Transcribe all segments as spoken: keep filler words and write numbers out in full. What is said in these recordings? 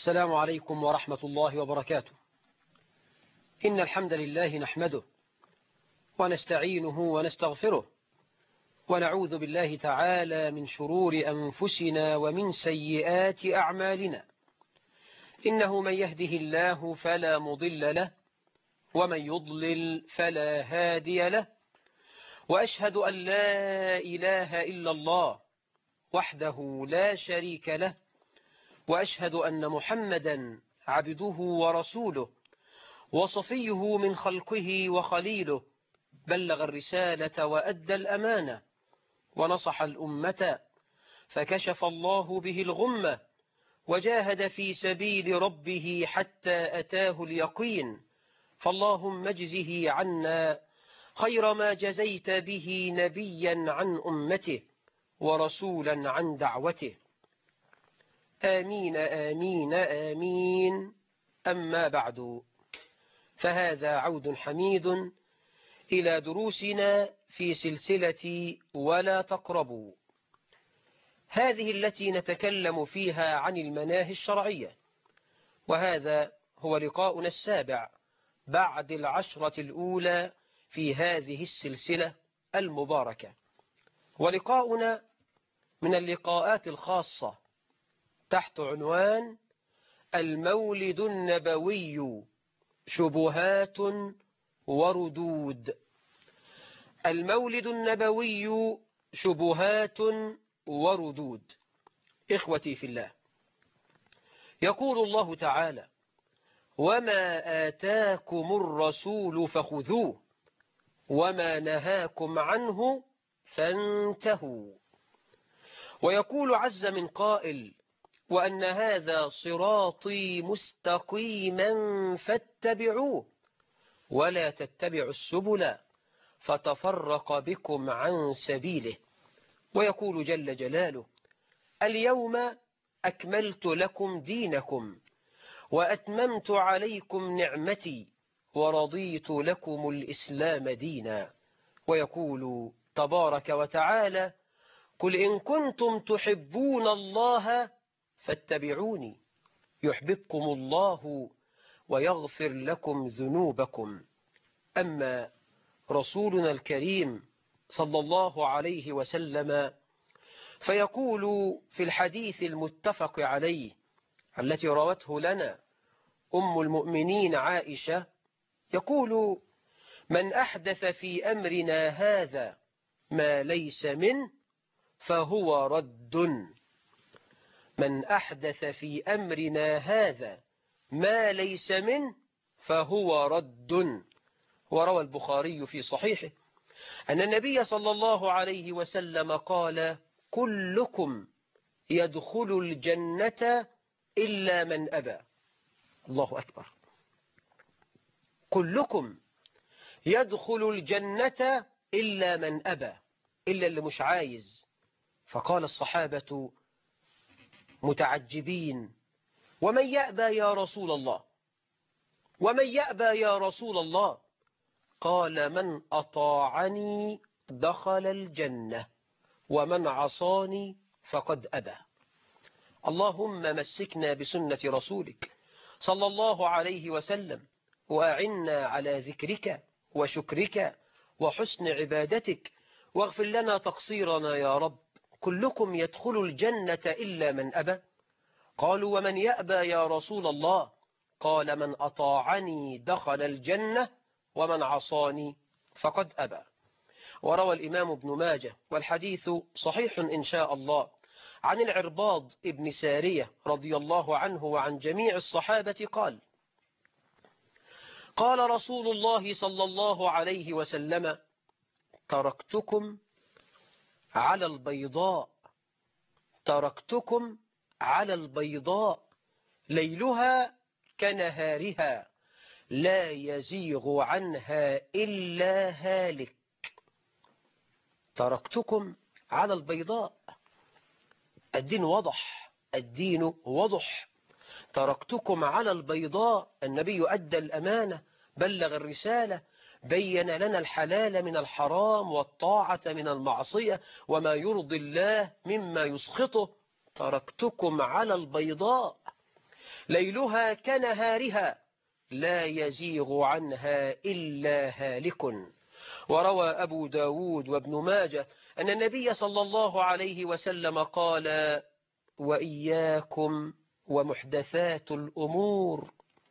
السلام عليكم ورحمة الله وبركاته. إن الحمد لله نحمده ونستعينه ونستغفره ونعوذ بالله تعالى من شرور أنفسنا ومن سيئات أعمالنا. إنه من يهده الله فلا مضل له ومن يضلل فلا هادي له، وأشهد أن لا إله إلا الله وحده لا شريك له، وأشهد أن محمدا عبده ورسوله وصفيه من خلقه وخليله، بلغ الرسالة وأدى الأمانة ونصح الأمة فكشف الله به الغمة، وجاهد في سبيل ربه حتى أتاه اليقين. فاللهم اجزه عنا خير ما جزيت به نبيا عن أمته ورسولا عن دعوته. آمين آمين آمين. أما بعد، فهذا عود حميد إلى دروسنا في سلسلة ولا تقربوا، هذه التي نتكلم فيها عن المناهي الشرعية، وهذا هو لقاؤنا السابع بعد العشرة الأولى في هذه السلسلة المباركة، ولقاؤنا من اللقاءات الخاصة تحت عنوان المولد النبوي شبهات وردود. المولد النبوي شبهات وردود. إخوتي في الله، يقول الله تعالى: وما آتاكم الرسول فخذوه وما نهاكم عنه فانتهوا. ويقول عز من قائل: وأن هذا صراطي مستقيما فاتبعوه ولا تتبعوا السبل فتفرق بكم عن سبيله. ويقول جل جلاله: اليوم أكملت لكم دينكم وأتممت عليكم نعمتي ورضيت لكم الإسلام دينا. ويقول تبارك وتعالى: قل إن كنتم تحبون الله فاتبعوني يحببكم الله ويغفر لكم ذنوبكم. أما رسولنا الكريم صلى الله عليه وسلم فيقول في الحديث المتفق عليه التي روته لنا أم المؤمنين عائشة، يقول: من أحدث في أمرنا هذا ما ليس منه فهو رد. من أحدث في أمرنا هذا ما ليس منه فهو رد. وروى البخاري في صحيحه أن النبي صلى الله عليه وسلم قال: كلكم يدخل الجنة إلا من أبى. الله أكبر. كلكم يدخل الجنة إلا من أبى، إلا اللي مش عايز. فقال الصحابة متعجبين: ومن يأبى يا رسول الله؟ ومن يأبى يا رسول الله؟ قال: من أطاعني دخل الجنة ومن عصاني فقد أبى. اللهم مسكنا بسنة رسولك صلى الله عليه وسلم، وأعنا على ذكرك وشكرك وحسن عبادتك، واغفر لنا تقصيرنا يا رب. كلكم يدخل الجنة إلا من أبى. قالوا: ومن يأبى يا رسول الله؟ قال: من أطاعني دخل الجنة ومن عصاني فقد أبى. وروى الإمام ابن ماجه والحديث صحيح إن شاء الله عن العرباض ابن سارية رضي الله عنه وعن جميع الصحابة قال: قال رسول الله صلى الله عليه وسلم: تركتكم على البيضاء تركتكم على البيضاء ليلها كنهارها لا يزيغ عنها إلا هالك. تركتكم على البيضاء، الدين وضح، الدين وضح. تركتكم على البيضاء، النبي أدى الأمانة، بلغ الرسالة، بين لنا الحلال من الحرام والطاعة من المعصية وما يرضي الله مما يسخطه. تركتكم على البيضاء ليلها كنهارها لا يزيغ عنها إلا هالك. وروى أبو داود وابن ماجه أن النبي صلى الله عليه وسلم قال: وإياكم ومحدثات الأمور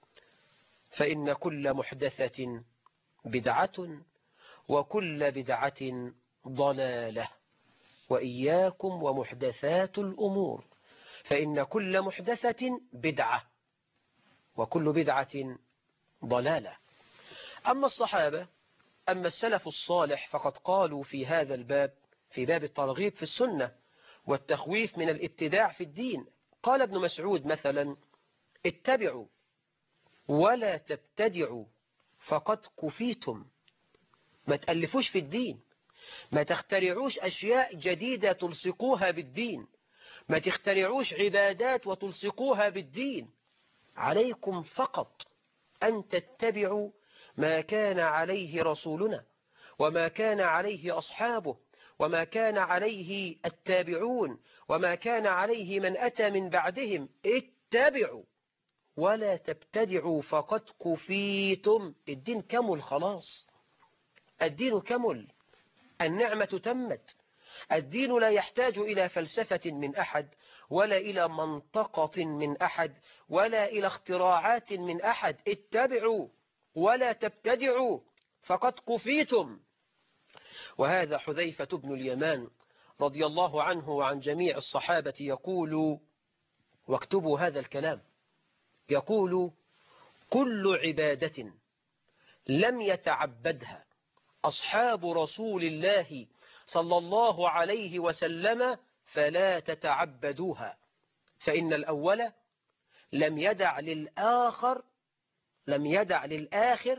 فإن كل محدثة بدعة وكل بدعة ضلالة. وإياكم ومحدثات الأمور فإن كل محدثة بدعة وكل بدعة ضلالة. أما الصحابة أما السلف الصالح فقد قالوا في هذا الباب، في باب الترغيب في السنة والتخويف من الابتداع في الدين، قال ابن مسعود مثلا: اتبعوا ولا تبتدعوا فقد كفيتم. ما تألفوش في الدين، ما تخترعوش أشياء جديدة تلصقوها بالدين، ما تخترعوش عبادات وتلصقوها بالدين. عليكم فقط أن تتبعوا ما كان عليه رسولنا وما كان عليه أصحابه وما كان عليه التابعون وما كان عليه من أتى من بعدهم. اتبعوا ولا تبتدعوا فقد كفيتم. الدين كمل خلاص، الدين كمل، النعمة تمت. الدين لا يحتاج إلى فلسفة من أحد ولا إلى منطقة من أحد ولا إلى اختراعات من أحد. اتبعوا ولا تبتدعوا فقد كفيتم. وهذا حذيفة بن اليمان رضي الله عنه وعن جميع الصحابة يقول، واكتبوا هذا الكلام، يقول: كل عبادة لم يتعبدها أصحاب رسول الله صلى الله عليه وسلم فلا تتعبدوها، فإن الأول لم يدع للآخر لم يدع للآخر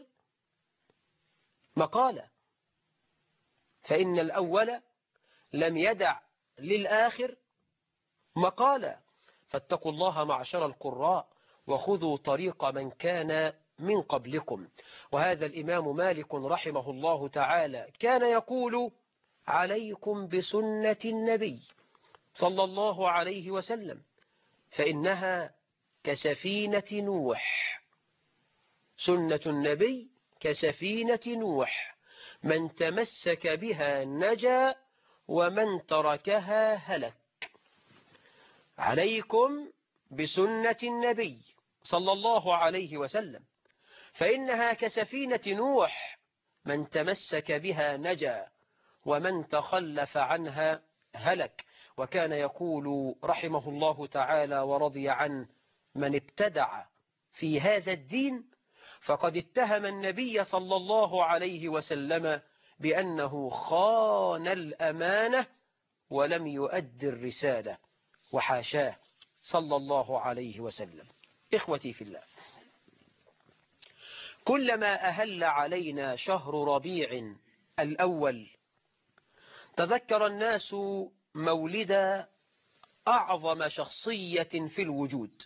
مقالة فإن الأول لم يدع للآخر مقالة. فاتقوا الله معشر القراء وخذوا طريق من كان من قبلكم. وهذا الإمام مالك رحمه الله تعالى كان يقول: عليكم بسنة النبي صلى الله عليه وسلم فإنها كسفينة نوح. سنة النبي كسفينة نوح، من تمسك بها نجا ومن تركها هلك. عليكم بسنة النبي صلى الله عليه وسلم فإنها كسفينة نوح، من تمسك بها نجا ومن تخلف عنها هلك. وكان يقول رحمه الله تعالى ورضي عنه: من ابتدع في هذا الدين فقد اتهم النبي صلى الله عليه وسلم بأنه خان الأمانة ولم يؤد الرسالة، وحاشاه صلى الله عليه وسلم. إخوتي في الله، كلما أهل علينا شهر ربيع الأول تذكر الناس مولد أعظم شخصية في الوجود،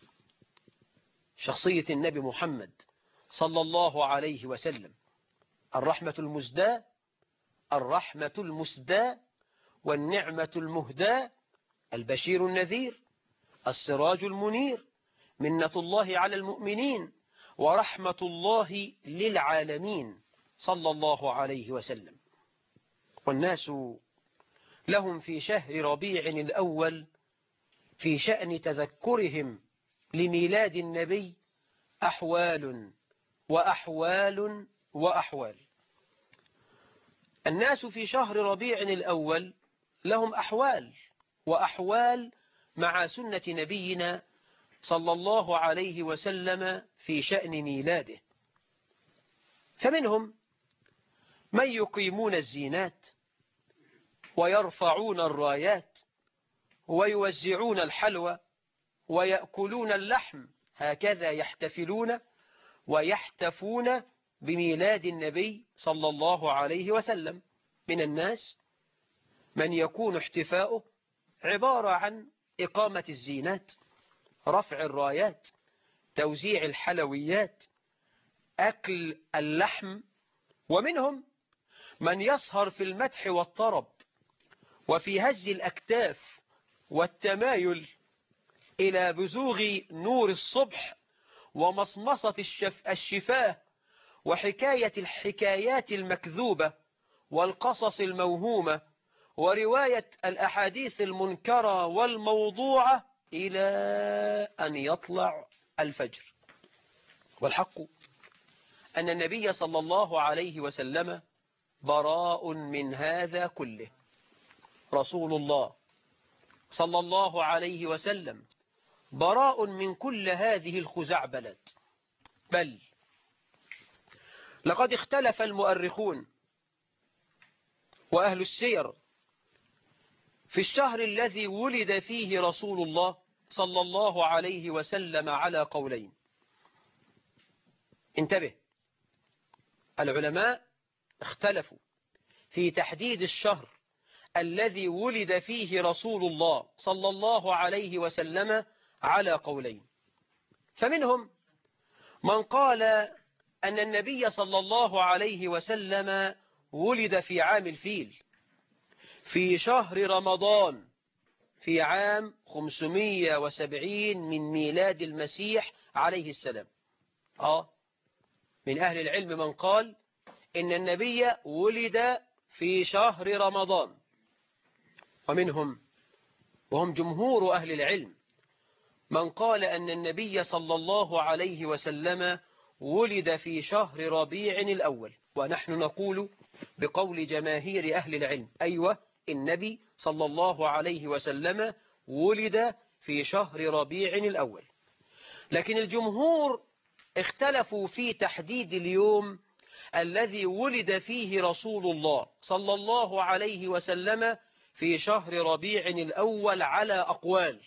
شخصية النبي محمد صلى الله عليه وسلم، الرحمة المزداة الرحمة المسداة والنعمة المهداة، البشير النذير، السراج المنير، منة الله على المؤمنين ورحمة الله للعالمين صلى الله عليه وسلم. والناس لهم في شهر ربيع الأول في شأن تذكرهم لميلاد النبي أحوال وأحوال وأحوال. الناس في شهر ربيع الأول لهم أحوال وأحوال مع سنة نبينا صلى الله عليه وسلم في شأن ميلاده. فمنهم من يقيمون الزينات ويرفعون الرايات ويوزعون الحلوى ويأكلون اللحم، هكذا يحتفلون ويحتفون بميلاد النبي صلى الله عليه وسلم. من الناس من يكون احتفاؤه عبارة عن إقامة الزينات، رفع الرايات، توزيع الحلويات، أكل اللحم. ومنهم من يسهر في المدح والطرب وفي هز الأكتاف والتمايل إلى بزوغ نور الصبح ومصمصة الشف الشفاه وحكاية الحكايات المكذوبة والقصص الموهومة ورواية الأحاديث المنكرة والموضوعة إلى أن يطلع الفجر. والحق أن النبي صلى الله عليه وسلم براء من هذا كله. رسول الله صلى الله عليه وسلم براء من كل هذه الخزعبلات. بل لقد اختلف المؤرخون وأهل السير في الشهر الذي ولد فيه رسول الله صلى الله عليه وسلم على قولين. انتبه، العلماء اختلفوا في تحديد الشهر الذي ولد فيه رسول الله صلى الله عليه وسلم على قولين. فمنهم من قال أن النبي صلى الله عليه وسلم ولد في عام الفيل في شهر رمضان في عام خمسمائة وسبعين من ميلاد المسيح عليه السلام. آه من أهل العلم من قال إن النبي ولد في شهر رمضان، ومنهم وهم جمهور أهل العلم من قال أن النبي صلى الله عليه وسلم ولد في شهر ربيع الأول. ونحن نقول بقول جماهير أهل العلم أيوة، النبي صلى الله عليه وسلم ولد في شهر ربيع الأول. لكن الجمهور اختلفوا في تحديد اليوم الذي ولد فيه رسول الله صلى الله عليه وسلم في شهر ربيع الأول على أقوال.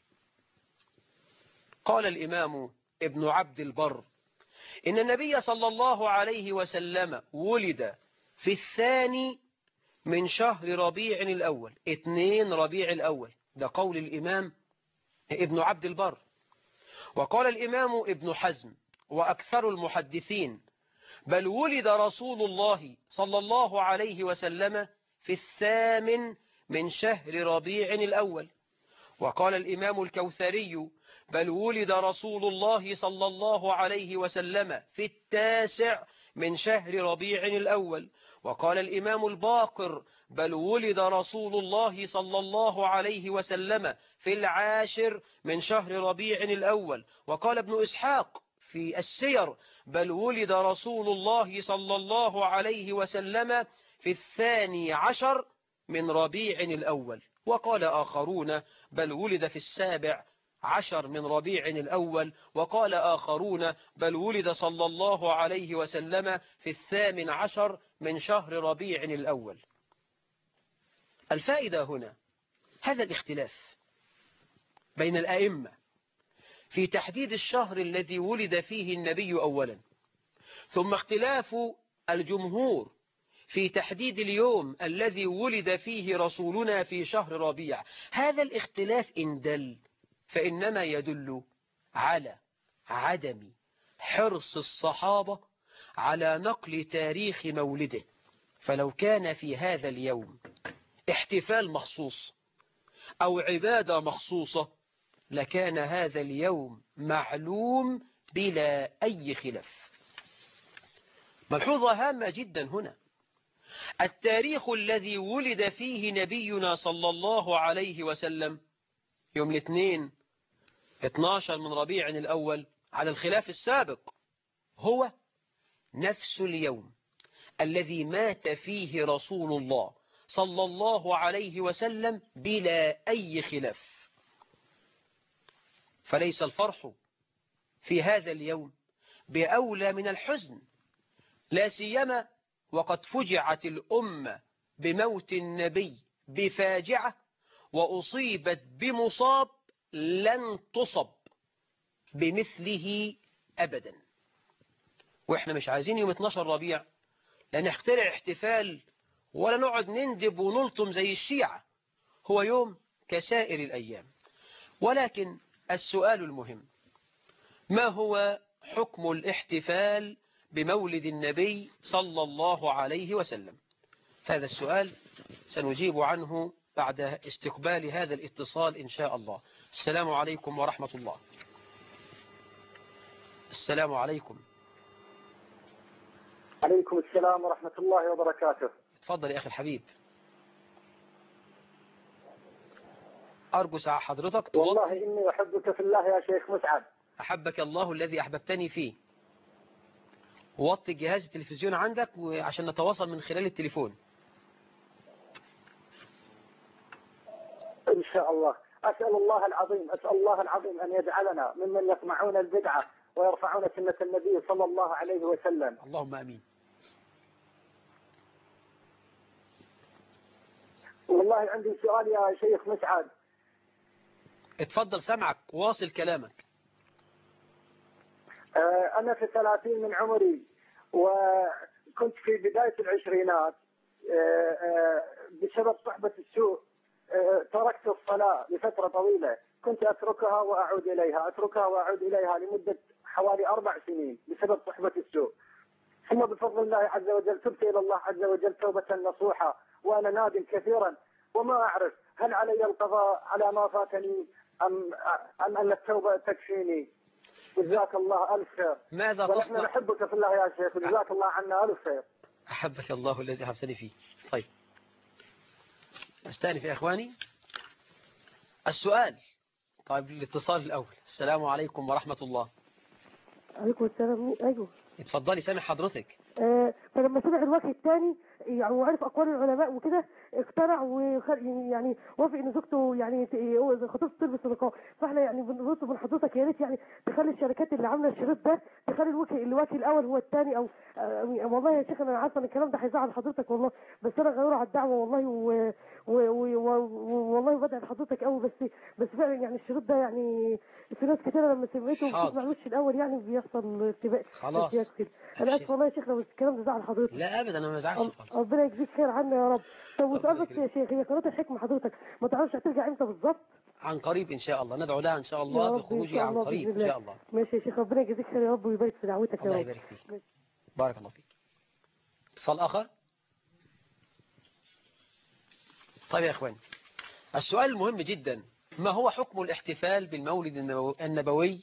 قال الإمام ابن عبد البر إن النبي صلى الله عليه وسلم ولد في الثاني من شهر ربيع الأول، اثنين ربيع الأول، ده قول الإمام ابن عبد البر. وقال الإمام ابن حزم وأكثر المحدثين بل ولد رسول الله صلى الله عليه وسلم في الثامن من شهر ربيع الأول. وقال الإمام الكوثري بل ولد رسول الله صلى الله عليه وسلم في التاسع من شهر ربيع الأول. وقال الإمام الباقر بل ولد رسول الله صلى الله عليه وسلم في العاشر من شهر ربيع الأول. وقال ابن إسحاق في السير بل ولد رسول الله صلى الله عليه وسلم في الثاني عشر من ربيع الأول. وقال آخرون بل ولد في السابع عشر من ربيع الأول. وقال آخرون بل ولد صلى الله عليه وسلم في الثامن عشر من شهر ربيع الأول. الفائدة هنا هذا الاختلاف بين الأئمة في تحديد الشهر الذي ولد فيه النبي أولا، ثم اختلاف الجمهور في تحديد اليوم الذي ولد فيه رسولنا في شهر ربيع. هذا الاختلاف إن دل فإنما يدل على عدم حرص الصحابة على نقل تاريخ مولده. فلو كان في هذا اليوم احتفال مخصوص أو عبادة مخصوصة لكان هذا اليوم معلوم بلا أي خلاف. ملحوظة هامة جدا هنا، التاريخ الذي ولد فيه نبينا صلى الله عليه وسلم يوم الاثنين اثني عشر من ربيع الأول على الخلاف السابق هو نفس اليوم الذي مات فيه رسول الله صلى الله عليه وسلم بلا أي خلاف. فليس الفرح في هذا اليوم بأولى من الحزن، لا سيما وقد فجعت الأمة بموت النبي بفاجعة وأصيبت بمصاب لن تصب بمثله أبدا. وإحنا مش عايزين يوم اثني عشر ربيع لا نخترع احتفال ولا نقعد نندب ونلطم زي الشيعة، هو يوم كسائر الأيام. ولكن السؤال المهم ما هو حكم الاحتفال بمولد النبي صلى الله عليه وسلم؟ هذا السؤال سنجيب عنه بعد استقبال هذا الاتصال إن شاء الله. السلام عليكم ورحمة الله. السلام عليكم. عليكم السلام ورحمة الله وبركاته. تفضل يا أخي الحبيب. أرجو ساعة حضرتك توطي. والله إني أحبك في الله يا شيخ مسعد. أحبك الله الذي أحببتني فيه. وطي جهاز التلفزيون عندك عشان نتواصل من خلال التليفون. إن شاء الله. أسأل الله العظيم أسأل الله العظيم أن يجعلنا ممن يسمعون البدعة ويرفعون سنة النبي صلى الله عليه وسلم. اللهم آمين. والله عندي سؤال يا شيخ مسعد. اتفضل سمعك، واصل كلامك. أنا في ثلاثين من عمري وكنت في بداية العشرينات، بسبب صحبة السوء تركت الصلاة لفترة طويلة، كنت أتركها وأعود إليها أتركها وأعود إليها لمدة حوالي أربع سنين بسبب صحبة السوء. ثم بفضل الله عز وجل تبت إلى الله عز وجل توبة نصوحة وأنا نادم كثيرا، وما أعرف هل علي القضاء على ما فاتني أم أم أن التوبة تكفيني. جزاك الله ألف خير. ماذا ونحن تصنع؟ نحبك في الله يا شيخ، جزاك الله عنا ألف خير. أحبك الله الذي أحببتني فيه. طيب أستأنف يا إخواني. السؤال. طيب الاتصال الأول. السلام عليكم ورحمة الله. عليكم السلام. أيوه اتفضلي سامع حضرتك. آه فلما سمع الوجه الثاني يعني وعرف أقوال العلماء وكده اقتنع وخل يعني وافق إن زوجته يعني خطيبته تلبس النقاب. فاحنا يعني بنطلب من حضرتك يا ريت يعني تخلي الشركات اللي عامله الشريط ده تخلي الوجه الوجه الأول هو الثاني أو آه والله يا شيخ أنا عارفة إن الكلام ده هيزعل حضرتك والله، بس أنا غيور على الدعوة والله و والله بدعي لحضرتك قوي، بس بس فعلا يعني الشريط ده يعني في ناس كتير لما سمعته بتسمع الوش الاول يعني بيحصل ارتباك. خلاص انا اسف والله يا شيخ لو الكلام ده زعل حضرتك. لا ابدا انا ما بزعلش خالص. ربنا يجزيك خير عنا يا رب. طب وسؤال بس يا شيخ، هي قناه الحكمه حضرتك ما تعرفش هترجع امتى بالظبط؟ عن قريب ان شاء الله، ندعو لها ان شاء الله بخروجها عن قريب ان شاء الله. ماشي يا شيخ، ربنا يجزيك خير يا رب ويبارك في دعوتك يا رب. الله يبارك فيك. بارك الله فيك. اتصال اخر. طيب يا اخواني، السؤال المهم جدا، ما هو حكم الاحتفال بالمولد النبوي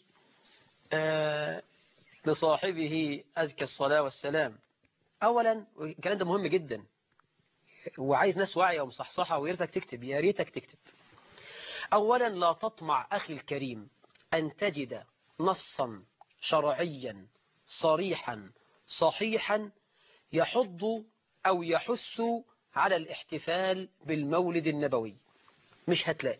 آه لصاحبه أزكى الصلاة والسلام؟ أولا الكلام ده مهم جدا وعايز ناس واعية ومصحصحة، وياريتك تكتب يا ريتك تكتب. أولا لا تطمع أخي الكريم أن تجد نصا شرعيا صريحا صحيحا يحض أو يحث على الاحتفال بالمولد النبوي، مش هتلاقي.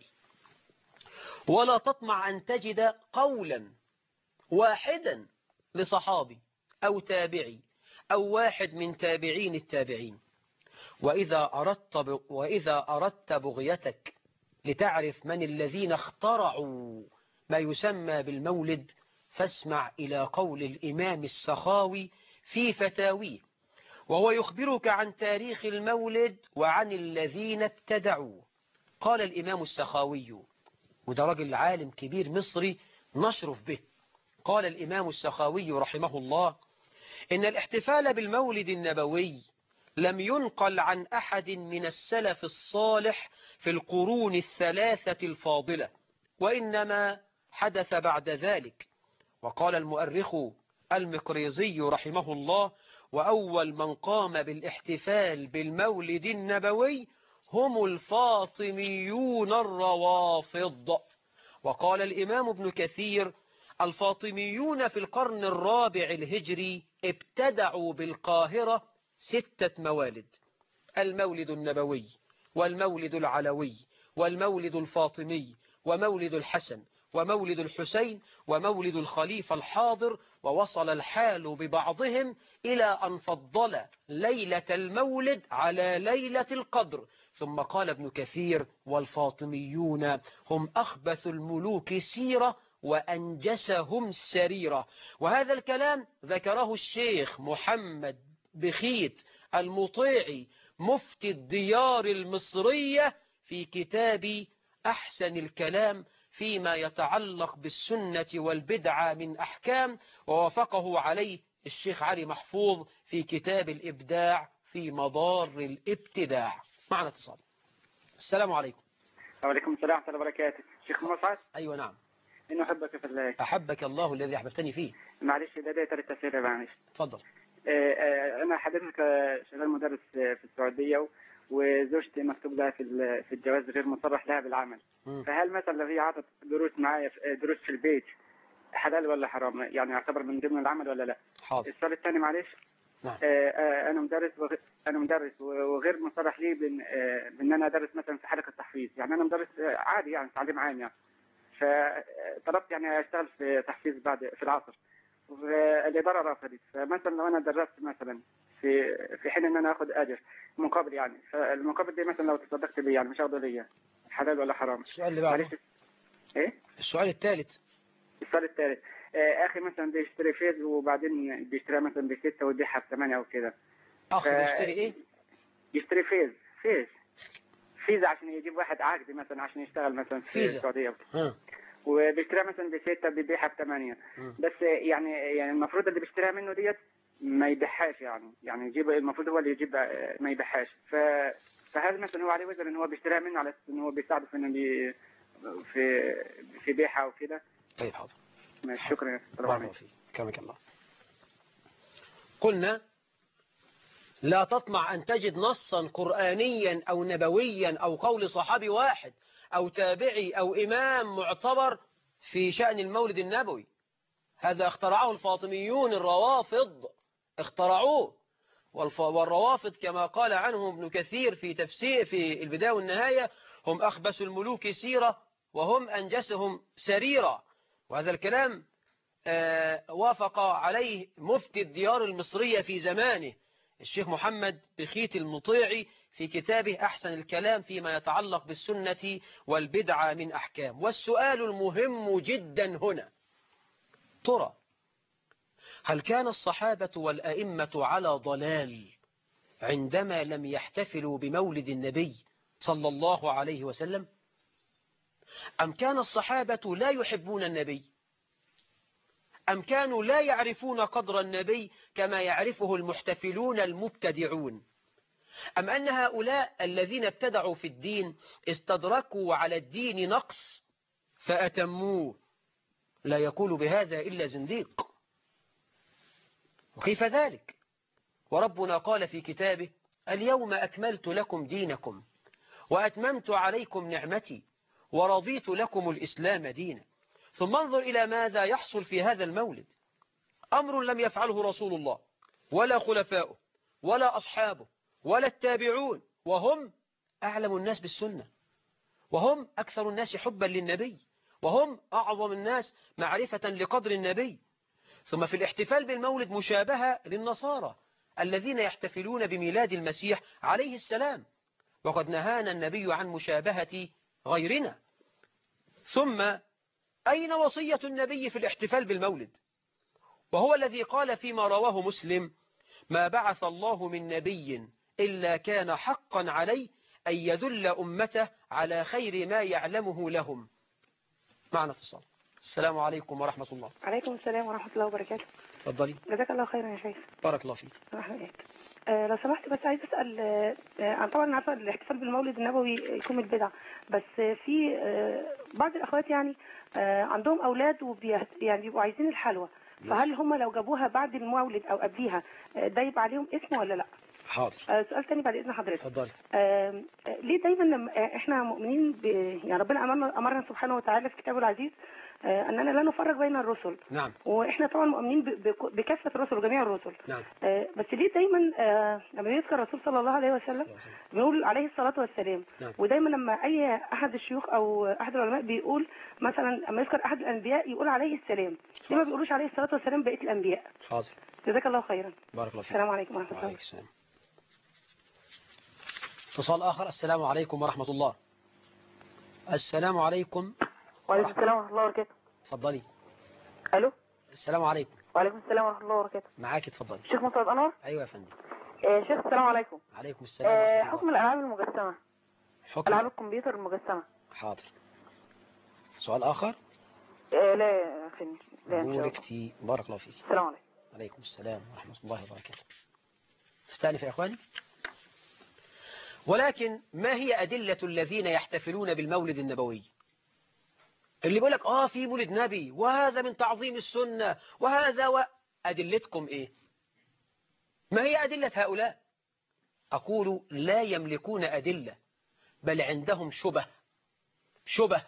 ولا تطمع أن تجد قولا واحدا لصحابي أو تابعي أو واحد من تابعين التابعين. وإذا أردت, ب... وإذا أردت بغيتك لتعرف من الذين اخترعوا ما يسمى بالمولد، فاسمع إلى قول الإمام السخاوي في فتاويه، وهو يخبرك عن تاريخ المولد وعن الذين ابتدعوا. قال الإمام السخاوي، وده راجل عالم كبير مصري نشرف به، قال الإمام السخاوي رحمه الله: إن الاحتفال بالمولد النبوي لم ينقل عن أحد من السلف الصالح في القرون الثلاثة الفاضلة، وإنما حدث بعد ذلك. وقال المؤرخ المقريزي رحمه الله: وأول من قام بالاحتفال بالمولد النبوي هم الفاطميون الروافض. وقال الإمام ابن كثير: الفاطميون في القرن الرابع الهجري ابتدعوا بالقاهرة ستة موالد: المولد النبوي والمولد العلوي والمولد الفاطمي ومولد الحسن ومولد الحسين ومولد الخليفة الحاضر. ووصل الحال ببعضهم إلى أن فضل ليلة المولد على ليلة القدر. ثم قال ابن كثير: والفاطميون هم أخبث الملوك سيرة وأنجسهم سريرة. وهذا الكلام ذكره الشيخ محمد بخيت المطيعي مفتي الديار المصرية في كتاب أحسن الكلام فيما يتعلق بالسنة والبدعة من أحكام، ووافقه عليه الشيخ علي محفوظ في كتاب الإبداع في مضار الابتداع. معنا اتصال. السلام عليكم. وعليكم السلام ورحمة الله وبركاته. شيخ مسعد، أيوة نعم. إنه أحبك في الله. أحبك الله الذي أحببتني فيه. معلش بداية التسجيل معلش. تفضل. آه، آه، أنا حضرتك شغال مدرس في السعودية، وزوجتي مكتوب لها في في الجواز غير مصرح لها بالعمل. م. فهل مثلا لو هي عطت دروس معايا دروس في البيت حلال ولا حرام؟ يعني يعتبر من ضمن العمل ولا لا؟ حاضر. السؤال الثاني معلش. نعم. آه، آه، أنا مدرس وغ... أنا مدرس وغير مصرح لي بإن آه، بإن أنا أدرس مثلا في حلقة تحفيظ، يعني أنا مدرس عادي يعني تعليم عام يعني. فطلبت يعني أشتغل في تحفيظ بعد في العصر، والإدارة رفضت. فمثلا لو أنا درست مثلا في في حين إن أنا آخذ أجر مقابل، يعني فالمقابل دي مثلا لو تصدقت بيه يعني مش هاخده ليا، حلال ولا حرام؟ السؤال اللي بعده. إيه؟ السؤال الثالث. السؤال الثالث، آه، أخي مثلا بيشتري فيز وبعدين بيشتريها مثلا بستة ويبيعها بثمانية أو كده. أخي ف... بيشتري إيه؟ يشتري فيز فيز فيزا عشان يجيب واحد عقد مثلا عشان يشتغل مثلا في فيزا. السعودية. ها. وبيشتريها مثلا بستة بيبيعها بثمانية. بس يعني يعني المفروض اللي بيشتريها منه ديت ما يبيعهاش، يعني يعني يجيب، المفروض هو اللي يجيب ما يبيعهاش. ف فهل مثلا هو عليه وزر ان هو بيشتريها منه على اساس ان هو بيساعده في انه بي... في في بيعها وكده؟ طيب حاضر. شكرا. بارك فيك. كرمك الله. قلنا لا تطمع أن تجد نصا قرآنيا أو نبويا أو قول صحابي واحد أو تابعي أو إمام معتبر في شأن المولد النبوي. هذا اخترعه الفاطميون الروافض، اخترعوه. والروافض كما قال عنهم ابن كثير في تفسير في البداية والنهاية هم أخبث الملوك سيرة وهم أنجسهم سريرة. وهذا الكلام آه وافق عليه مفتي الديار المصرية في زمانه الشيخ محمد بخيت المطيعي في كتابه أحسن الكلام فيما يتعلق بالسنة والبدعة من أحكام. والسؤال المهم جدا هنا، ترى هل كان الصحابة والأئمة على ضلال عندما لم يحتفلوا بمولد النبي صلى الله عليه وسلم؟ أم كان الصحابة لا يحبون النبي؟ أم كانوا لا يعرفون قدر النبي كما يعرفه المحتفلون المبتدعون؟ أم أن هؤلاء الذين ابتدعوا في الدين استدركوا على الدين نقص فأتموه؟ لا يقول بهذا إلا زنديق. وكيف ذلك وربنا قال في كتابه اليوم أكملت لكم دينكم وأتممت عليكم نعمتي ورضيت لكم الإسلام دينا. ثم انظر إلى ماذا يحصل في هذا المولد، أمر لم يفعله رسول الله ولا خلفاؤه ولا أصحابه ولا التابعون، وهم أعلم الناس بالسنة، وهم أكثر الناس حبا للنبي، وهم أعظم الناس معرفة لقدر النبي. ثم في الاحتفال بالمولد مشابهة للنصارى الذين يحتفلون بميلاد المسيح عليه السلام، وقد نهانا النبي عن مشابهة غيرنا. ثم أين وصية النبي في الاحتفال بالمولد؟ وهو الذي قال فيما رواه مسلم ما بعث الله من نبي إلا كان حقا عليه أن يدل أمته على خير ما يعلمه لهم. معنا اتصال. السلام عليكم ورحمة الله. عليكم السلام ورحمة الله وبركاته. تفضلي. جزاك الله خيرا يا شيخ. بارك الله فيك. آه لو سمحت بس عايز أسأل، آه أنا طبعا عارفة الاحتفال بالمولد النبوي يكون البدع، بس آه في آه بعض الأخوات يعني آه عندهم أولاد وبي يعني بيبقوا عايزين الحلوى، فهل هم لو جابوها بعد المولد أو قبليها آه ده يبقى عليهم اسم ولا لا؟ حاضر. آه سؤال تاني بعد إذن حضرتك. اتفضلي. آه ليه دايما لما آه احنا مؤمنين ب... يعني ربنا أمرنا أمرنا سبحانه وتعالى في كتابه العزيز آه أننا لا نفرق بين الرسل. نعم. وإحنا طبعا مؤمنين ب... بكافة الرسل وجميع الرسل. نعم. آه بس ليه دايما آه لما يذكر الرسول صلى الله عليه وسلم بنقول عليه الصلاة والسلام. نعم. ودايما لما أي أحد الشيوخ أو أحد العلماء بيقول مثلا لما يذكر أحد الأنبياء يقول عليه السلام، ليه ما بيقولوش عليه الصلاة والسلام بقية الأنبياء؟ حاضر. جزاك الله خيرا. بارك الله فيك. السلام عليكم ورحمة الله. وعليكم السلام. اتصال آخر. السلام عليكم ورحمة الله. السلام عليكم. وعليكم السلام ورحمة الله وبركاته. اتفضلي. الو. السلام عليكم. وعليكم السلام ورحمة الله وبركاته. معاك اتفضلي. شيخ مسعد أنور. ايوه يا فندم. آه شيخ السلام عليكم. عليكم السلام آه ورحمة الله. حكم الألعاب المجسمة. حكم ألعاب الكمبيوتر المجسمة. حاضر. سؤال آخر. آه لا يا أخي لا إن شاء الله. بوركتي. بارك الله فيك. السلام عليكم. عليكم السلام ورحمة الله وبركاته. استأنف يا إخواني. ولكن ما هي أدلة الذين يحتفلون بالمولد النبوي؟ اللي بيقول لك آه في مولد نبي وهذا من تعظيم السنة وهذا و... أدلتكم إيه؟ ما هي أدلة هؤلاء؟ أقول لا يملكون أدلة، بل عندهم شبه شبه.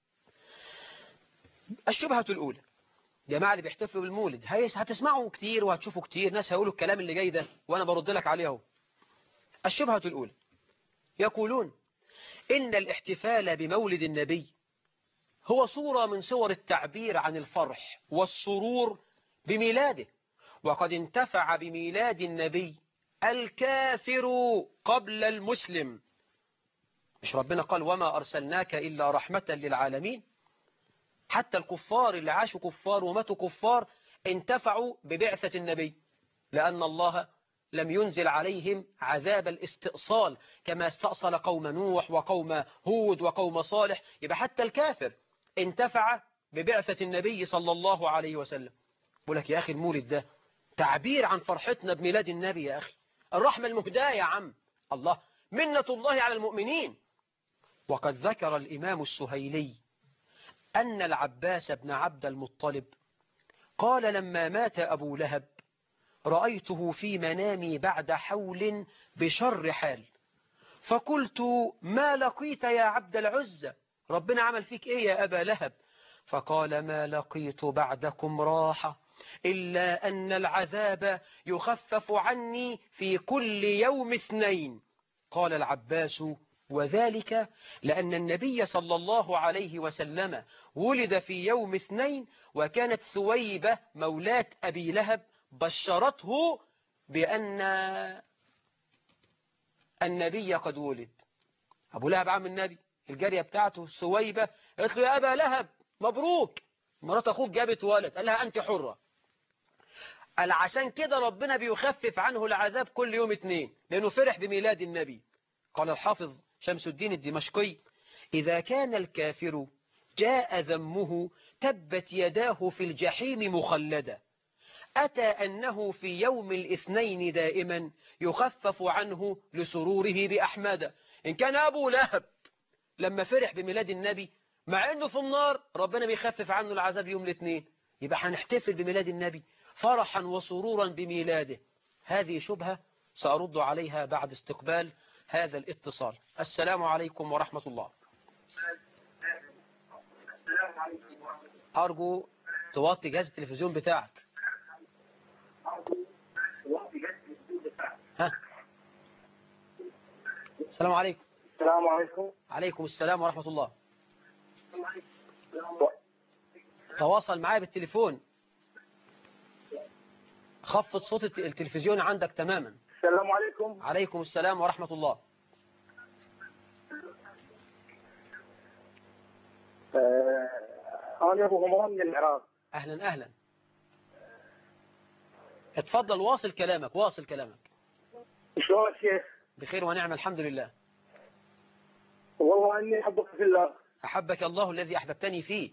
الشبهة الأولى، جماعة اللي بيحتفلوا بالمولد هتسمعوا كتير وهتشوفوا كتير ناس هيقولوا الكلام اللي جاي ده وأنا برد لك عليه. الشبهة الأولى يقولون إن الاحتفال بمولد النبي هو صورة من صور التعبير عن الفرح والسرور بميلاده، وقد انتفع بميلاد النبي الكافر قبل المسلم. مش ربنا قال وما أرسلناك إلا رحمة للعالمين؟ حتى الكفار اللي عاشوا كفار وماتوا كفار انتفعوا ببعثة النبي، لأن الله لم ينزل عليهم عذاب الاستئصال كما استأصل قوم نوح وقوم هود وقوم صالح. يبقى حتى الكافر انتفع ببعثة النبي صلى الله عليه وسلم. بقول لك يا أخي المولد ده تعبير عن فرحتنا بميلاد النبي يا أخي، الرحمة المهداة يا عم، الله منة الله على المؤمنين. وقد ذكر الإمام السهيلي أن العباس بن عبد المطلب قال لما مات أبو لهب رأيته في منامي بعد حول بشر حال، فقلت ما لقيت يا عبد العزة، ربنا عمل فيك إيه يا أبا لهب؟ فقال ما لقيت بعدكم راحة إلا أن العذاب يخفف عني في كل يوم اثنين. قال العباس وذلك لأن النبي صلى الله عليه وسلم ولد في يوم اثنين، وكانت ثويبة مولاة أبي لهب بشرته بأن النبي قد ولد. أبو لهب عم النبي، الجارية بتاعته ثويبة قالت له يا أبا لهب مبروك، مرات أخوك جابت ولد، قال لها أنت حرة. قال عشان كده ربنا بيخفف عنه العذاب كل يوم اثنين، لأنه فرح بميلاد النبي. قال الحافظ شمس الدين الدمشقي إذا كان الكافر جاء ذمه تبت يداه في الجحيم مخلدا، أتى أنه في يوم الاثنين دائما يخفف عنه لسروره بأحمد. إن كان أبو لهب لما فرح بميلاد النبي مع أنه في النار ربنا بيخفف عنه العذاب يوم الاثنين، يبقى هنحتفل بميلاد النبي فرحا وسرورا بميلاده. هذه شبهة سأرد عليها بعد استقبال هذا الاتصال. السلام عليكم ورحمة الله. أرجو توطي جهاز التلفزيون بتاعك. ها. السلام عليكم. السلام عليكم. عليكم السلام ورحمة الله. تواصل معايا بالتليفون، خفض صوت التلفزيون عندك تماما. السلام عليكم. عليكم السلام ورحمة الله. أنا أبو غمران من العراق. أهلا أهلا، اتفضل واصل كلامك واصل كلامك. شلون شيخ؟ بخير ونعم الحمد لله. والله أني أحبك في الله. أحبك الله الذي أحببتني فيه.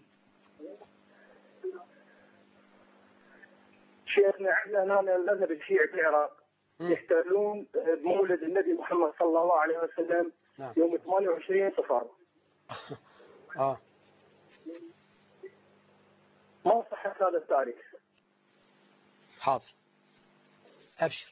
شيخنا احنا هنا المذهب الشيعي في العراق يحتفلون بمولد النبي محمد صلى الله عليه وسلم نعم. يوم ثمانية وعشرين صفر. آه. ما صحة هذا التاريخ؟ حاضر أبشر،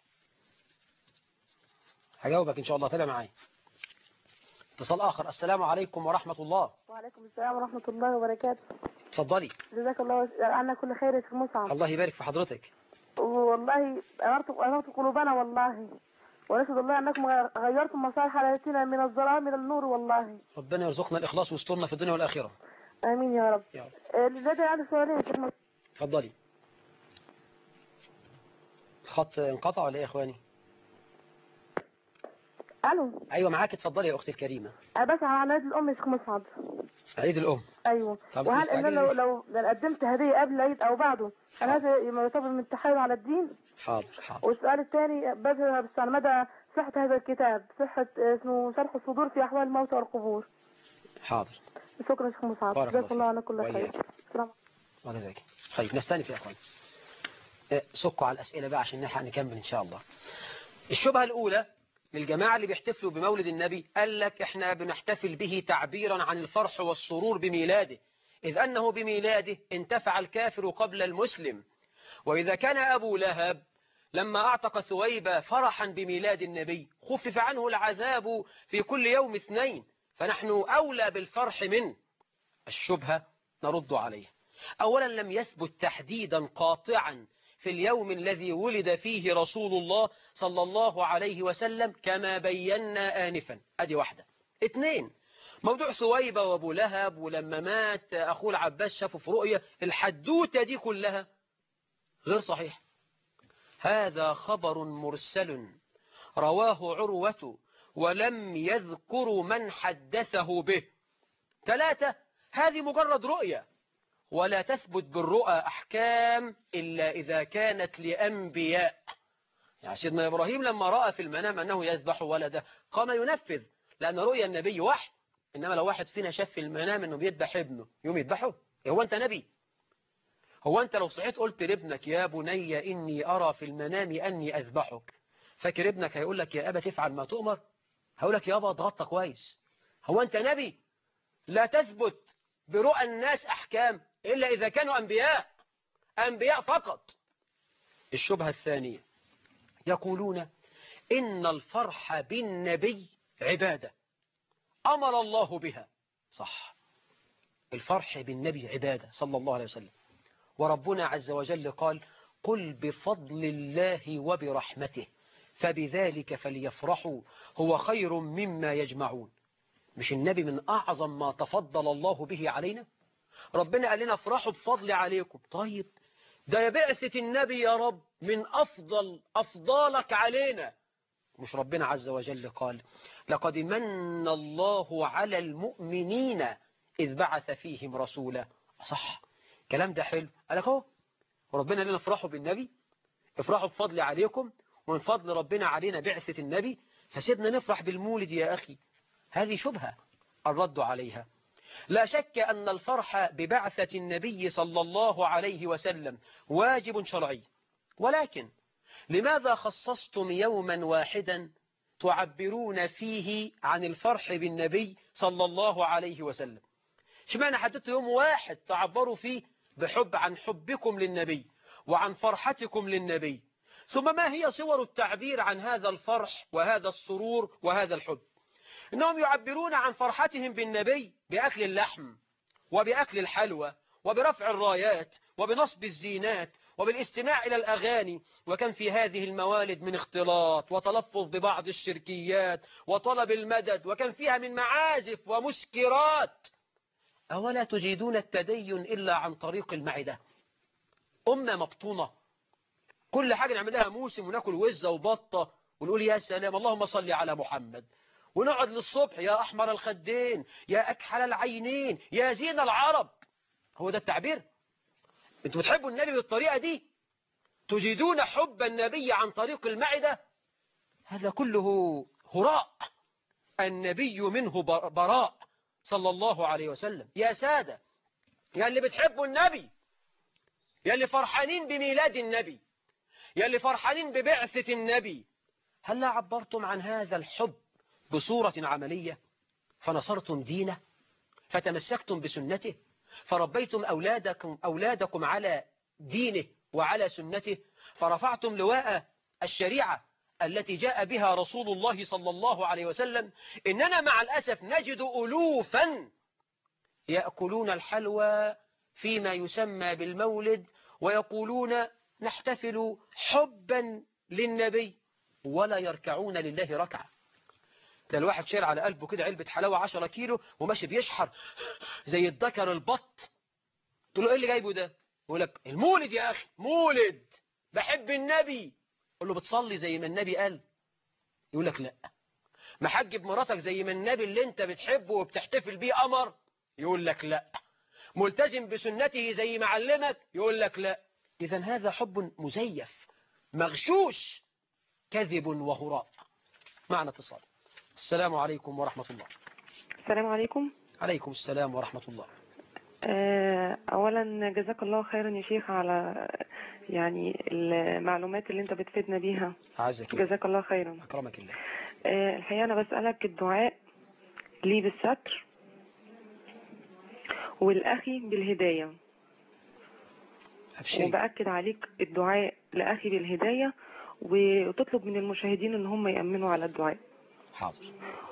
هجاوبك إن شاء الله. تابع معايا. اتصال آخر. السلام عليكم ورحمة الله. وعليكم السلام ورحمة الله وبركاته. اتفضلي. جزاك الله عنا كل خير في مصعب. الله يبارك في حضرتك. والله أنرت أنرت قلوبنا والله، ونشهد الله أنكم غيرتم مسار حياتنا من الظلام إلى النور والله. ربنا يرزقنا الإخلاص ويسترنا في الدنيا والآخرة. آمين يا رب. يا رب. لدي عندي سؤالين. اتفضلي. الخط انقطع ولا ايه يا اخواني؟ الو. ايوه معاك، اتفضلي يا اختي الكريمه. انا بسأل عن عيد الام يا شيخ مصعب. عيد الام. ايوه. وهل ان لو لو قدمت هديه قبل العيد او بعده هل هذا يعتبر من التحايل على الدين؟ حاضر حاضر. والسؤال الثاني بس على مدى صحه هذا الكتاب، صحه اسمه شرح الصدور في احوال الموتى والقبور. حاضر. شكرا يا شيخ مصعب. جزاك الله عنا كل خير. السلام عليكم. وجزاك. طيب نستأنف يا اخوان. سكوا على الاسئله بقى عشان نلحق نكمل ان شاء الله. الشبهه الاولى للجماعة اللي بيحتفلوا بمولد النبي، قال لك احنا بنحتفل به تعبيرا عن الفرح والسرور بميلاده، إذ أنه بميلاده انتفع الكافر قبل المسلم. وإذا كان أبو لهب لما أعتق ثويبة فرحا بميلاد النبي خفف عنه العذاب في كل يوم اثنين، فنحن أولى بالفرح منه. الشبهة نرد عليها. أولا لم يثبت تحديدا قاطعا في اليوم الذي ولد فيه رسول الله صلى الله عليه وسلم كما بينا آنفا، أدي واحدة. اثنين، موضوع ثويبة وابو لهب ولما مات أخوه العباس شافه في رؤية، الحدوتة دي كلها غير صحيح. هذا خبر مرسل رواه عروة ولم يذكر من حدثه به. ثلاثة، هذه مجرد رؤية ولا تثبت بالرؤى أحكام إلا إذا كانت لأنبياء. يعني سيدنا إبراهيم لما رأى في المنام أنه يذبح ولده قام ينفذ، لأن رؤيا النبي وحي. إنما لو واحد فينا شاف في المنام أنه بيذبح ابنه يوم يذبحه، هو أنت نبي؟ هو أنت لو صحيت قلت لابنك يا بني إني أرى في المنام أني أذبحك، فاكر ابنك هيقول لك يا أبا تفعل ما تؤمر؟ هقول لك يابا اتغطى كويس. هو أنت نبي؟ لا تثبت برؤى الناس أحكام إلا إذا كانوا أنبياء، أنبياء فقط. الشبهة الثانية، يقولون إن الفرح بالنبي عبادة أمر الله بها. صح، الفرح بالنبي عبادة صلى الله عليه وسلم، وربنا عز وجل قال قل بفضل الله وبرحمته فبذلك فليفرحوا هو خير مما يجمعون. مش النبي من أعظم ما تفضل الله به علينا؟ ربنا قال لنا افرحوا بفضل عليكم. طيب ده يا بعثة النبي يا رب من أفضل أفضالك علينا. مش ربنا عز وجل قال لقد من الله على المؤمنين إذ بعث فيهم رسولا؟ صح، كلام ده حلو. قال لك اهو وربنا قال لنا افرحوا بالنبي، افرحوا بفضل عليكم، ومن فضل ربنا علينا بعثة النبي، فسيبنا نفرح بالمولد يا أخي. هذه شبهة الرد عليها. لا شك أن الفرح ببعثة النبي صلى الله عليه وسلم واجب شرعي، ولكن لماذا خصصتم يوما واحدا تعبرون فيه عن الفرح بالنبي صلى الله عليه وسلم؟ اشمعنى حددت يوم واحد تعبروا فيه بحب عن حبكم للنبي وعن فرحتكم للنبي؟ ثم ما هي صور التعبير عن هذا الفرح وهذا السرور وهذا الحب؟ إنهم يعبرون عن فرحتهم بالنبي بأكل اللحم وبأكل الحلوى وبرفع الرايات وبنصب الزينات وبالاستماع إلى الأغاني، وكان في هذه الموالد من اختلاط وتلفظ ببعض الشركيات وطلب المدد، وكان فيها من معازف ومسكرات. أولا تجيدون التدين إلا عن طريق المعدة؟ أمة مبطونة، كل حاجة نعملها موسم وناكل وزة وبطة ونقول يا سلام اللهم صل على محمد، ونقعد للصبح يا أحمر الخدين يا أكحل العينين يا زين العرب. هو ده التعبير؟ انتوا بتحبوا النبي بالطريقة دي؟ تجيدون حب النبي عن طريق المعدة؟ هذا كله هراء، النبي منه براء صلى الله عليه وسلم. يا سادة، يا اللي بتحبوا النبي، يا اللي فرحانين بميلاد النبي، يا اللي فرحانين ببعثة النبي، هل عبرتم عن هذا الحب بصورة عملية؟ فنصرتم دينه، فتمسكتم بسنته، فربيتم أولادكم, أولادكم على دينه وعلى سنته، فرفعتم لواء الشريعة التي جاء بها رسول الله صلى الله عليه وسلم. إننا مع الأسف نجد ألوفا يأكلون الحلوى فيما يسمى بالمولد ويقولون نحتفل حبا للنبي ولا يركعون لله ركعة. ده الواحد شايل على قلبه كده علبة حلاوة عشرة كيلو وماشي بيشحر زي الذكر البط. تقول له ايه اللي جايبه ده؟ يقول لك المولد يا أخي، مولد بحب النبي. قول له بتصلي زي ما النبي قال؟ يقول لك لا. محجب مراتك زي ما النبي اللي انت بتحبه وبتحتفل بيه أمر؟ يقول لك لا. ملتزم بسنته زي ما علمك؟ يقول لك لا. إذا هذا حب مزيف مغشوش، كذب وهراء. معنا اتصال. السلام عليكم ورحمة الله. السلام عليكم. عليكم السلام ورحمة الله. أولا جزاك الله خيرا يا شيخ على يعني المعلومات اللي انت بتفيدنا بيها. عزك جزاك الله خيرا. أكرمك الله. آه، الحقيقة أنا بسألك الدعاء لي بالستر والأخي بالهداية، أبشري. وبأكد عليك الدعاء لأخي بالهداية، وتطلب من المشاهدين ان هم يأمنوا على الدعاء. حاضر.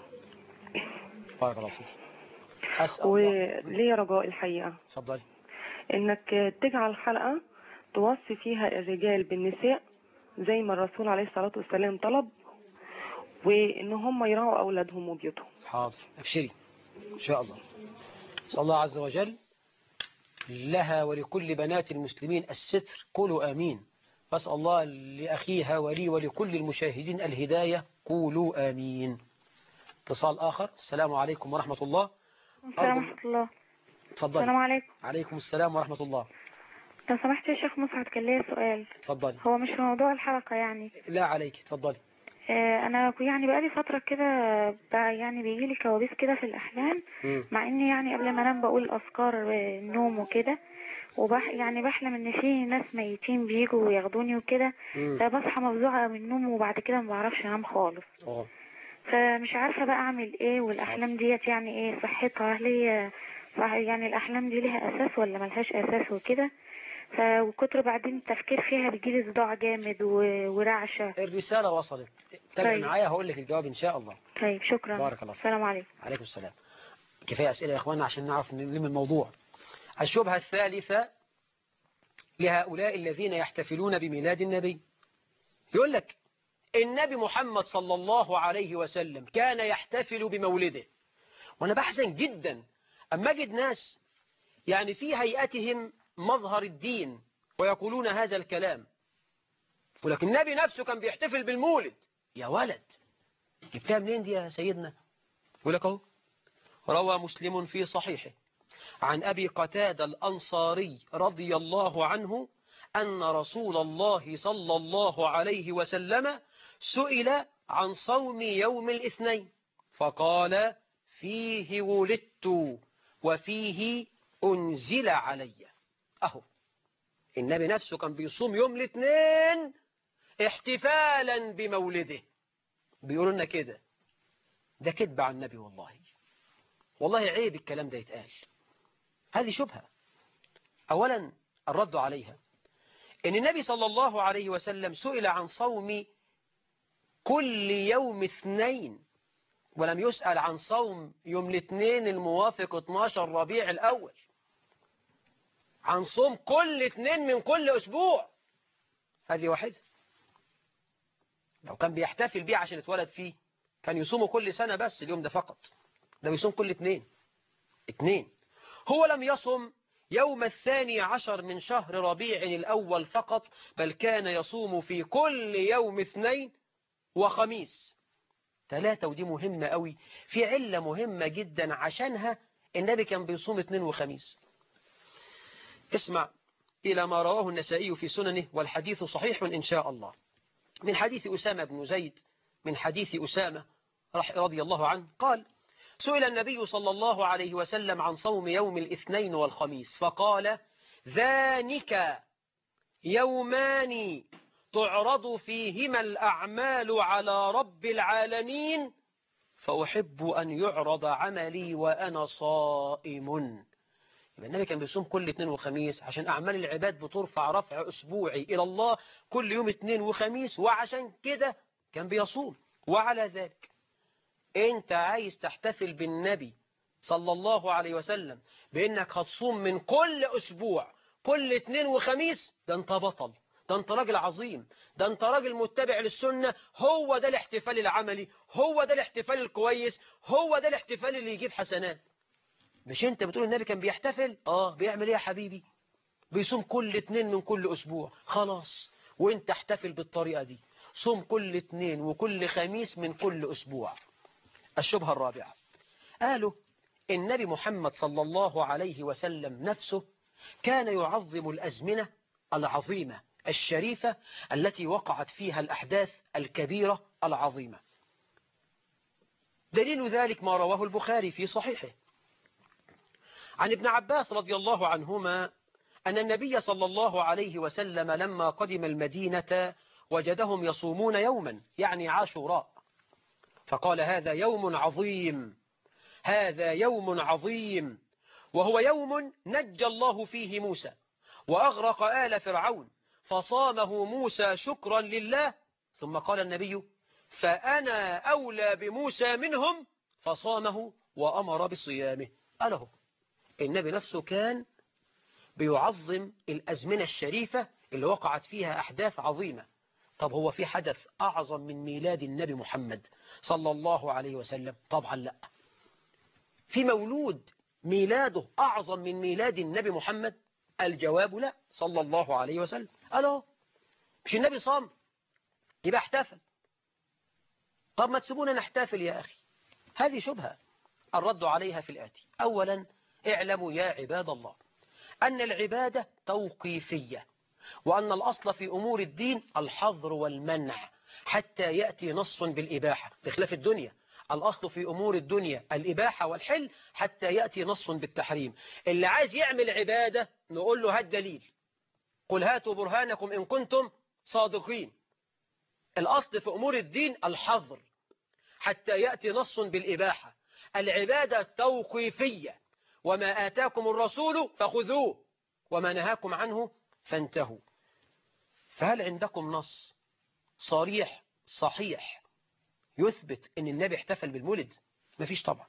بارك الله فيك. أسأل الله. وليه رجاء الحقيقة اتفضلي. انك تجعل حلقة توصي فيها الرجال بالنساء زي ما الرسول عليه الصلاة والسلام طلب، وان هم يراعوا اولادهم وبيوتهم. حاضر. أبشري إن شاء الله. أسأل الله عز وجل لها ولكل بنات المسلمين الستر، قولوا آمين. فأسأل الله لأخيها ولي ولكل المشاهدين الهداية، قولوا آمين. اتصال آخر. السلام عليكم ورحمة الله. السلام ورحمة الله. اتفضلي. السلام عليكم. عليكم السلام ورحمة الله. لو سمحت يا شيخ مسعد، كان ليا سؤال. اتفضلي. هو مش في موضوع الحلقة يعني. لا عليك، اتفضلي. آه انا يعني بقالي فترة كده بقى يعني بيجي لي كوابيس كده في الاحلام، م. مع اني يعني قبل ما انام بقول اذكار النوم وكده، وبح يعني بحلم ان في ناس ميتين بيجوا وياخدوني وكده، فبصحى مفزوعة من النوم وبعد كده ما بعرفش انام خالص. أوه. فمش عارفة بقى اعمل ايه، والاحلام ديت يعني ايه صحتها، هل هي صح يعني الاحلام دي ليها اساس ولا ملهاش اساس وكده؟ فكتر بعدين التفكير فيها بيجيلي صداع جامد ورعشة. الرسالة وصلت. تابع طيب. معايا هقول لك الجواب إن شاء الله. طيب شكرا. بارك الله. السلام عليكم. عليكم السلام. كفاية أسئلة يا إخواننا عشان نعرف نلم الموضوع. الشبهة الثالثة لهؤلاء الذين يحتفلون بميلاد النبي، يقول لك النبي محمد صلى الله عليه وسلم كان يحتفل بمولده، وأنا بحزن جدا أما أجد ناس يعني في هيئتهم مظهر الدين ويقولون هذا الكلام، ولكن النبي نفسه كان بيحتفل بالمولد. يا ولد، جبتها منين دي يا سيدنا؟ يقول لك اهو، روى مسلم في صحيحه عن أبي قتادة الأنصاري رضي الله عنه أن رسول الله صلى الله عليه وسلم سئل عن صوم يوم الاثنين فقال فيه ولدت وفيه أنزل علي. أهو النبي نفسه كان بيصوم يوم الاثنين احتفالا بمولده. بيقولوا لنا كده، ده كذب على النبي. والله والله عيب الكلام ده يتقال. هذه شبهة. أولا الرد عليها إن النبي صلى الله عليه وسلم سئل عن صوم كل يوم اثنين، ولم يسأل عن صوم يوم الاثنين الموافق اثناشر ربيع الأول، عن صوم كل اثنين من كل أسبوع. هذه واحدة. لو كان بيحتفل بيه عشان اتولد فيه كان يصومه كل سنة، بس اليوم ده فقط. ده بيصوم كل اثنين اثنين. هو لم يصم يوم الثاني عشر من شهر ربيع الأول فقط، بل كان يصوم في كل يوم اثنين وخميس. ثلاثة. ودي مهمة قوي، في علة مهمة جدا عشانها النبي كان بيصوم اثنين وخميس. اسمع إلى ما رواه النسائي في سننه، والحديث صحيح إن شاء الله، من حديث أسامة بن زيد، من حديث أسامة رضي الله عنه قال: سئل النبي صلى الله عليه وسلم عن صوم يوم الاثنين والخميس فقال: ذانك يومان تعرض فيهما الأعمال على رب العالمين، فأحب أن يعرض عملي وأنا صائم. النبي كان بيصوم كل اثنين وخميس عشان أعمال العباد بترفع رفع أسبوعي إلى الله كل يوم اثنين وخميس، وعشان كده كان بيصوم. وعلى ذلك أنت عايز تحتفل بالنبي صلى الله عليه وسلم بأنك هتصوم من كل أسبوع كل اثنين وخميس، ده أنت بطل، ده أنت راجل عظيم، ده أنت راجل متبع للسنة. هو ده الاحتفال العملي، هو ده الاحتفال الكويس، هو ده الاحتفال اللي يجيب حسنات. مش انت بتقول النبي كان بيحتفل؟ اه بيعمل ايه يا حبيبي؟ بيصوم كل اتنين من كل اسبوع. خلاص، وانت احتفل بالطريقة دي، صوم كل اتنين وكل خميس من كل اسبوع. الشبهة الرابعة، قالوا النبي محمد صلى الله عليه وسلم نفسه كان يعظم الأزمنة العظيمة الشريفة التي وقعت فيها الأحداث الكبيرة العظيمة. دليل ذلك ما رواه البخاري في صحيحه عن ابن عباس رضي الله عنهما أن النبي صلى الله عليه وسلم لما قدم المدينة وجدهم يصومون يوما، يعني عاشوراء، فقال هذا يوم عظيم، هذا يوم عظيم، وهو يوم نجى الله فيه موسى وأغرق آل فرعون، فصامه موسى شكرا لله. ثم قال النبي فأنا أولى بموسى منهم، فصامه وأمر بصيامه. أله النبي نفسه كان بيعظم الأزمنة الشريفة اللي وقعت فيها أحداث عظيمة. طب هو في حدث أعظم من ميلاد النبي محمد صلى الله عليه وسلم؟ طبعا لا. في مولود ميلاده أعظم من ميلاد النبي محمد؟ الجواب لا، صلى الله عليه وسلم. ألو مش النبي صام يبقى احتفل؟ طب ما تسيبونا نحتفل يا أخي. هذه شبهة الرد عليها في الآتي. أولا اعلموا يا عباد الله أن العبادة توقيفية، وأن الأصل في أمور الدين الحظر والمنع حتى يأتي نص بالإباحة، بخلاف الدنيا الأصل في أمور الدنيا الإباحة والحل حتى يأتي نص بالتحريم. اللي عايز يعمل عبادة نقول له هات دليل، قل هاتوا برهانكم إن كنتم صادقين. الأصل في أمور الدين الحظر حتى يأتي نص بالإباحة. العبادة توقيفية، وما آتاكم الرسول فخذوه وما نهاكم عنه فانتهوا. فهل عندكم نص صريح صحيح يثبت أن النبي احتفل بالمولد؟ مفيش طبعا.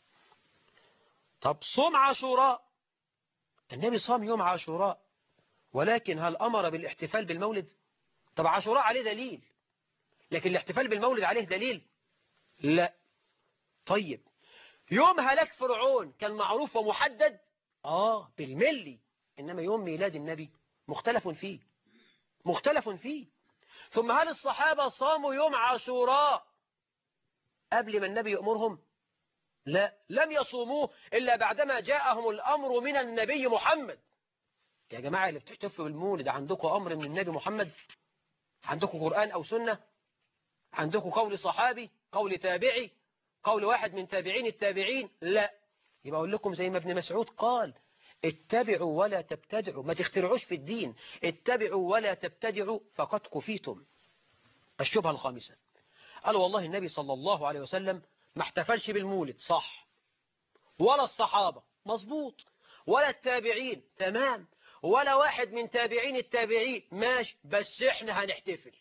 طب صوم عاشوراء، النبي صام يوم عاشوراء، ولكن هل أمر بالاحتفال بالمولد؟ طب عاشوراء عليه دليل، لكن الاحتفال بالمولد عليه دليل؟ لا. طيب يوم هلاك فرعون كان معروف ومحدد؟ آه بالملي. إنما يوم ميلاد النبي مختلف فيه، مختلف فيه. ثم هل الصحابة صاموا يوم عاشوراء قبل ما النبي يأمرهم؟ لا، لم يصوموه إلا بعدما جاءهم الأمر من النبي محمد. يا جماعة اللي بتحتفلوا بالمولد عندكم أمر من النبي محمد؟ عندكم قرآن أو سنة؟ عندكم قول صحابي، قول تابعي، قول واحد من تابعين التابعين؟ لا. يبقى أقول لكم زي ما ابن مسعود قال اتبعوا ولا تبتدعوا، ما تخترعوش في الدين، اتبعوا ولا تبتدعوا فقد كفيتم. الشبهة الخامسة، قال والله النبي صلى الله عليه وسلم ما احتفلش بالمولد، صح، ولا الصحابة، مظبوط، ولا التابعين، تمام، ولا واحد من تابعين التابعين، ماشي، بس احنا هنحتفل.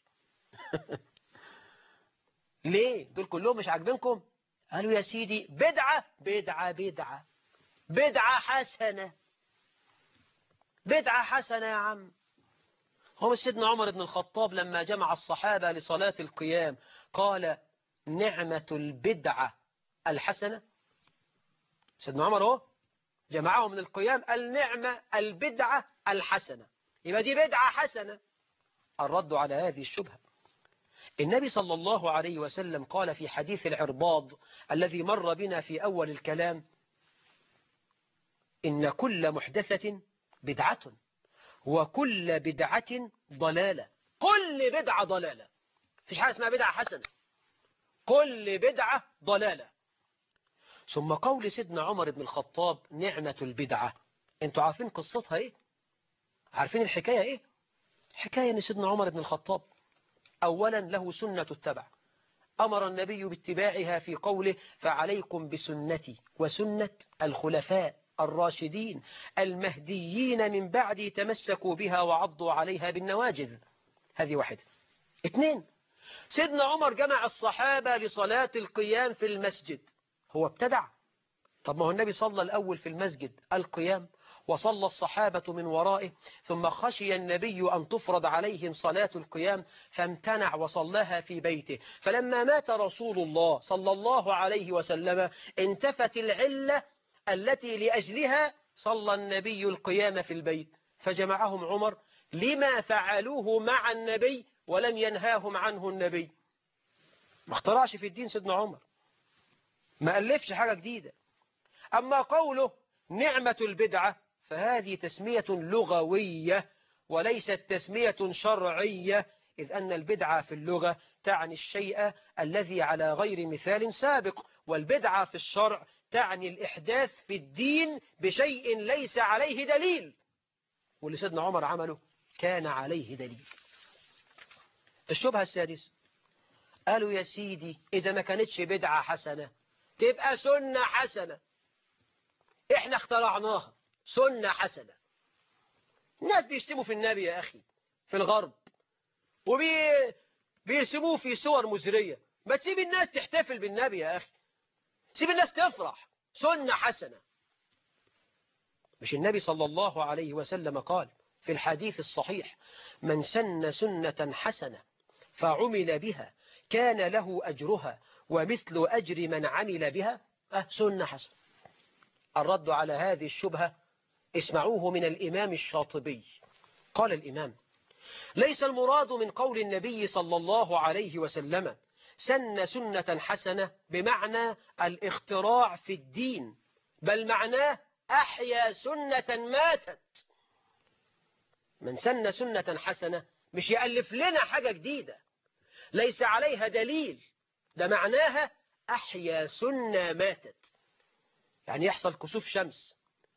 ليه؟ دول كلهم مش عاجبينكم؟ قالوا يا سيدي بدعة بدعة بدعة بدعة حسنة، بدعة حسنة يا عم. هو سيدنا عمر بن الخطاب لما جمع الصحابة لصلاة القيام قال نعمة البدعة الحسنة؟ سيدنا عمر هو جمعهم من القيام النعمة البدعة الحسنة، يبقى دي بدعة حسنة. الرد على هذه الشبهة، النبي صلى الله عليه وسلم قال في حديث العرباض الذي مر بنا في أول الكلام إن كل محدثة بدعة وكل بدعة ضلالة. كل بدعة ضلالة، فيش حاجة اسمها بدعة حسنة، كل بدعة ضلالة. ثم قول سيدنا عمر بن الخطاب نعمة البدعة، انتوا عارفين قصتها ايه؟ عارفين الحكاية ايه؟ حكاية ان سيدنا عمر بن الخطاب اولا له سنة التبع، أمر النبي باتباعها في قوله فعليكم بسنتي وسنة الخلفاء الراشدين المهديين من بعدي تمسكوا بها وعضوا عليها بالنواجذ. هذه واحدة. اثنين، سيدنا عمر جمع الصحابة لصلاة القيام في المسجد، هو ابتدع؟ طب ما هو النبي صلى الأول في المسجد القيام وصلى الصحابة من ورائه، ثم خشي النبي أن تفرض عليهم صلاة القيام فامتنع وصلاها في بيته. فلما مات رسول الله صلى الله عليه وسلم انتفت العلة التي لأجلها صلى النبي القيام في البيت، فجمعهم عمر لما فعلوه مع النبي ولم ينهاهم عنه النبي. ما اخترعش في الدين سيدنا عمر، ما ألفش حاجة جديدة. أما قوله نعمة البدعة فهذه تسمية لغوية وليست تسمية شرعية، إذ أن البدعة في اللغة تعني الشيء الذي على غير مثال سابق، والبدعة في الشرع تعني الإحداث في الدين بشيء ليس عليه دليل، واللي سيدنا عمر عمله كان عليه دليل. الشبهة السادسة، قالوا يا سيدي إذا ما كانتش بدعة حسنة تبقى سنة حسنة، إحنا اخترعناها سنة حسنة. الناس بيشتموا في النبي يا أخي في الغرب وبيرسموه في صور مزرية، ما تسيب الناس تحتفل بالنبي يا أخي، سيب الناس تفرح، سنة حسنة. مش النبي صلى الله عليه وسلم قال في الحديث الصحيح من سن سنة حسنة فعمل بها كان له أجرها ومثل أجر من عمل بها؟ أه سنة حسنة. الرد على هذه الشبهة اسمعوه من الإمام الشاطبي. قال الإمام ليس المراد من قول النبي صلى الله عليه وسلم سن سنة حسنة بمعنى الاختراع في الدين، بل معناه أحيا سنة ماتت. من سن سنة حسنة مش يألف لنا حاجة جديدة ليس عليها دليل، ده معناها أحيا سنة ماتت. يعني يحصل كسوف شمس،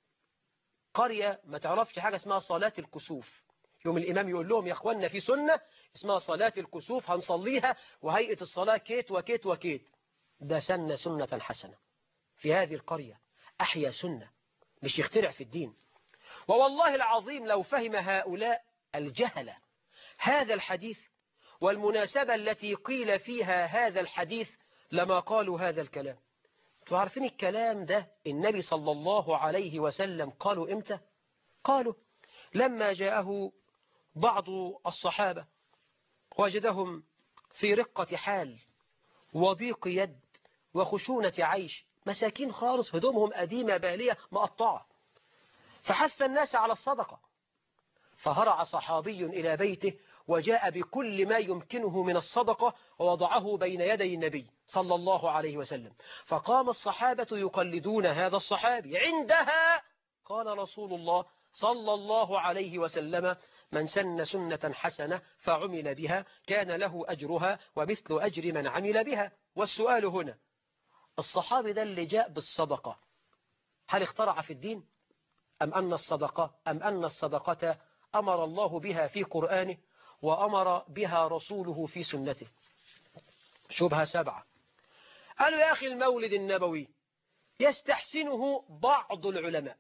قرية ما تعرفش حاجة اسمها صلاة الكسوف، يوم الإمام يقول لهم يا أخوانا في سنة اسمها صلاة الكسوف هنصليها وهيئة الصلاة كيت وكيت وكيت، ده سن سنة حسنة في هذه القرية، أحيا سنة مش يخترع في الدين. ووالله العظيم لو فهم هؤلاء الجهلة هذا الحديث والمناسبة التي قيل فيها هذا الحديث لما قالوا هذا الكلام. تعرفين الكلام ده النبي صلى الله عليه وسلم قالوا إمتى؟ قالوا لما جاءه بعض الصحابة وجدهم في رقة حال وضيق يد وخشونة عيش، مساكين خالص، هدومهم قديمة بالية مقطعة، فحث الناس على الصدقة. فهرع صحابي إلى بيته وجاء بكل ما يمكنه من الصدقة ووضعه بين يدي النبي صلى الله عليه وسلم. فقام الصحابة يقلدون هذا الصحابي. عندها قال رسول الله صلى الله عليه وسلم من سن سنة حسنة فعمل بها كان له أجرها ومثل أجر من عمل بها. والسؤال هنا الصحابي ده اللي جاء بالصدقة هل اخترع في الدين أم أن الصدقة أم أن الصدقة أمر الله بها في قرآنه وأمر بها رسوله في سنته؟ شبهة سبعة. قالوا يا أخي المولد النبوي يستحسنه بعض العلماء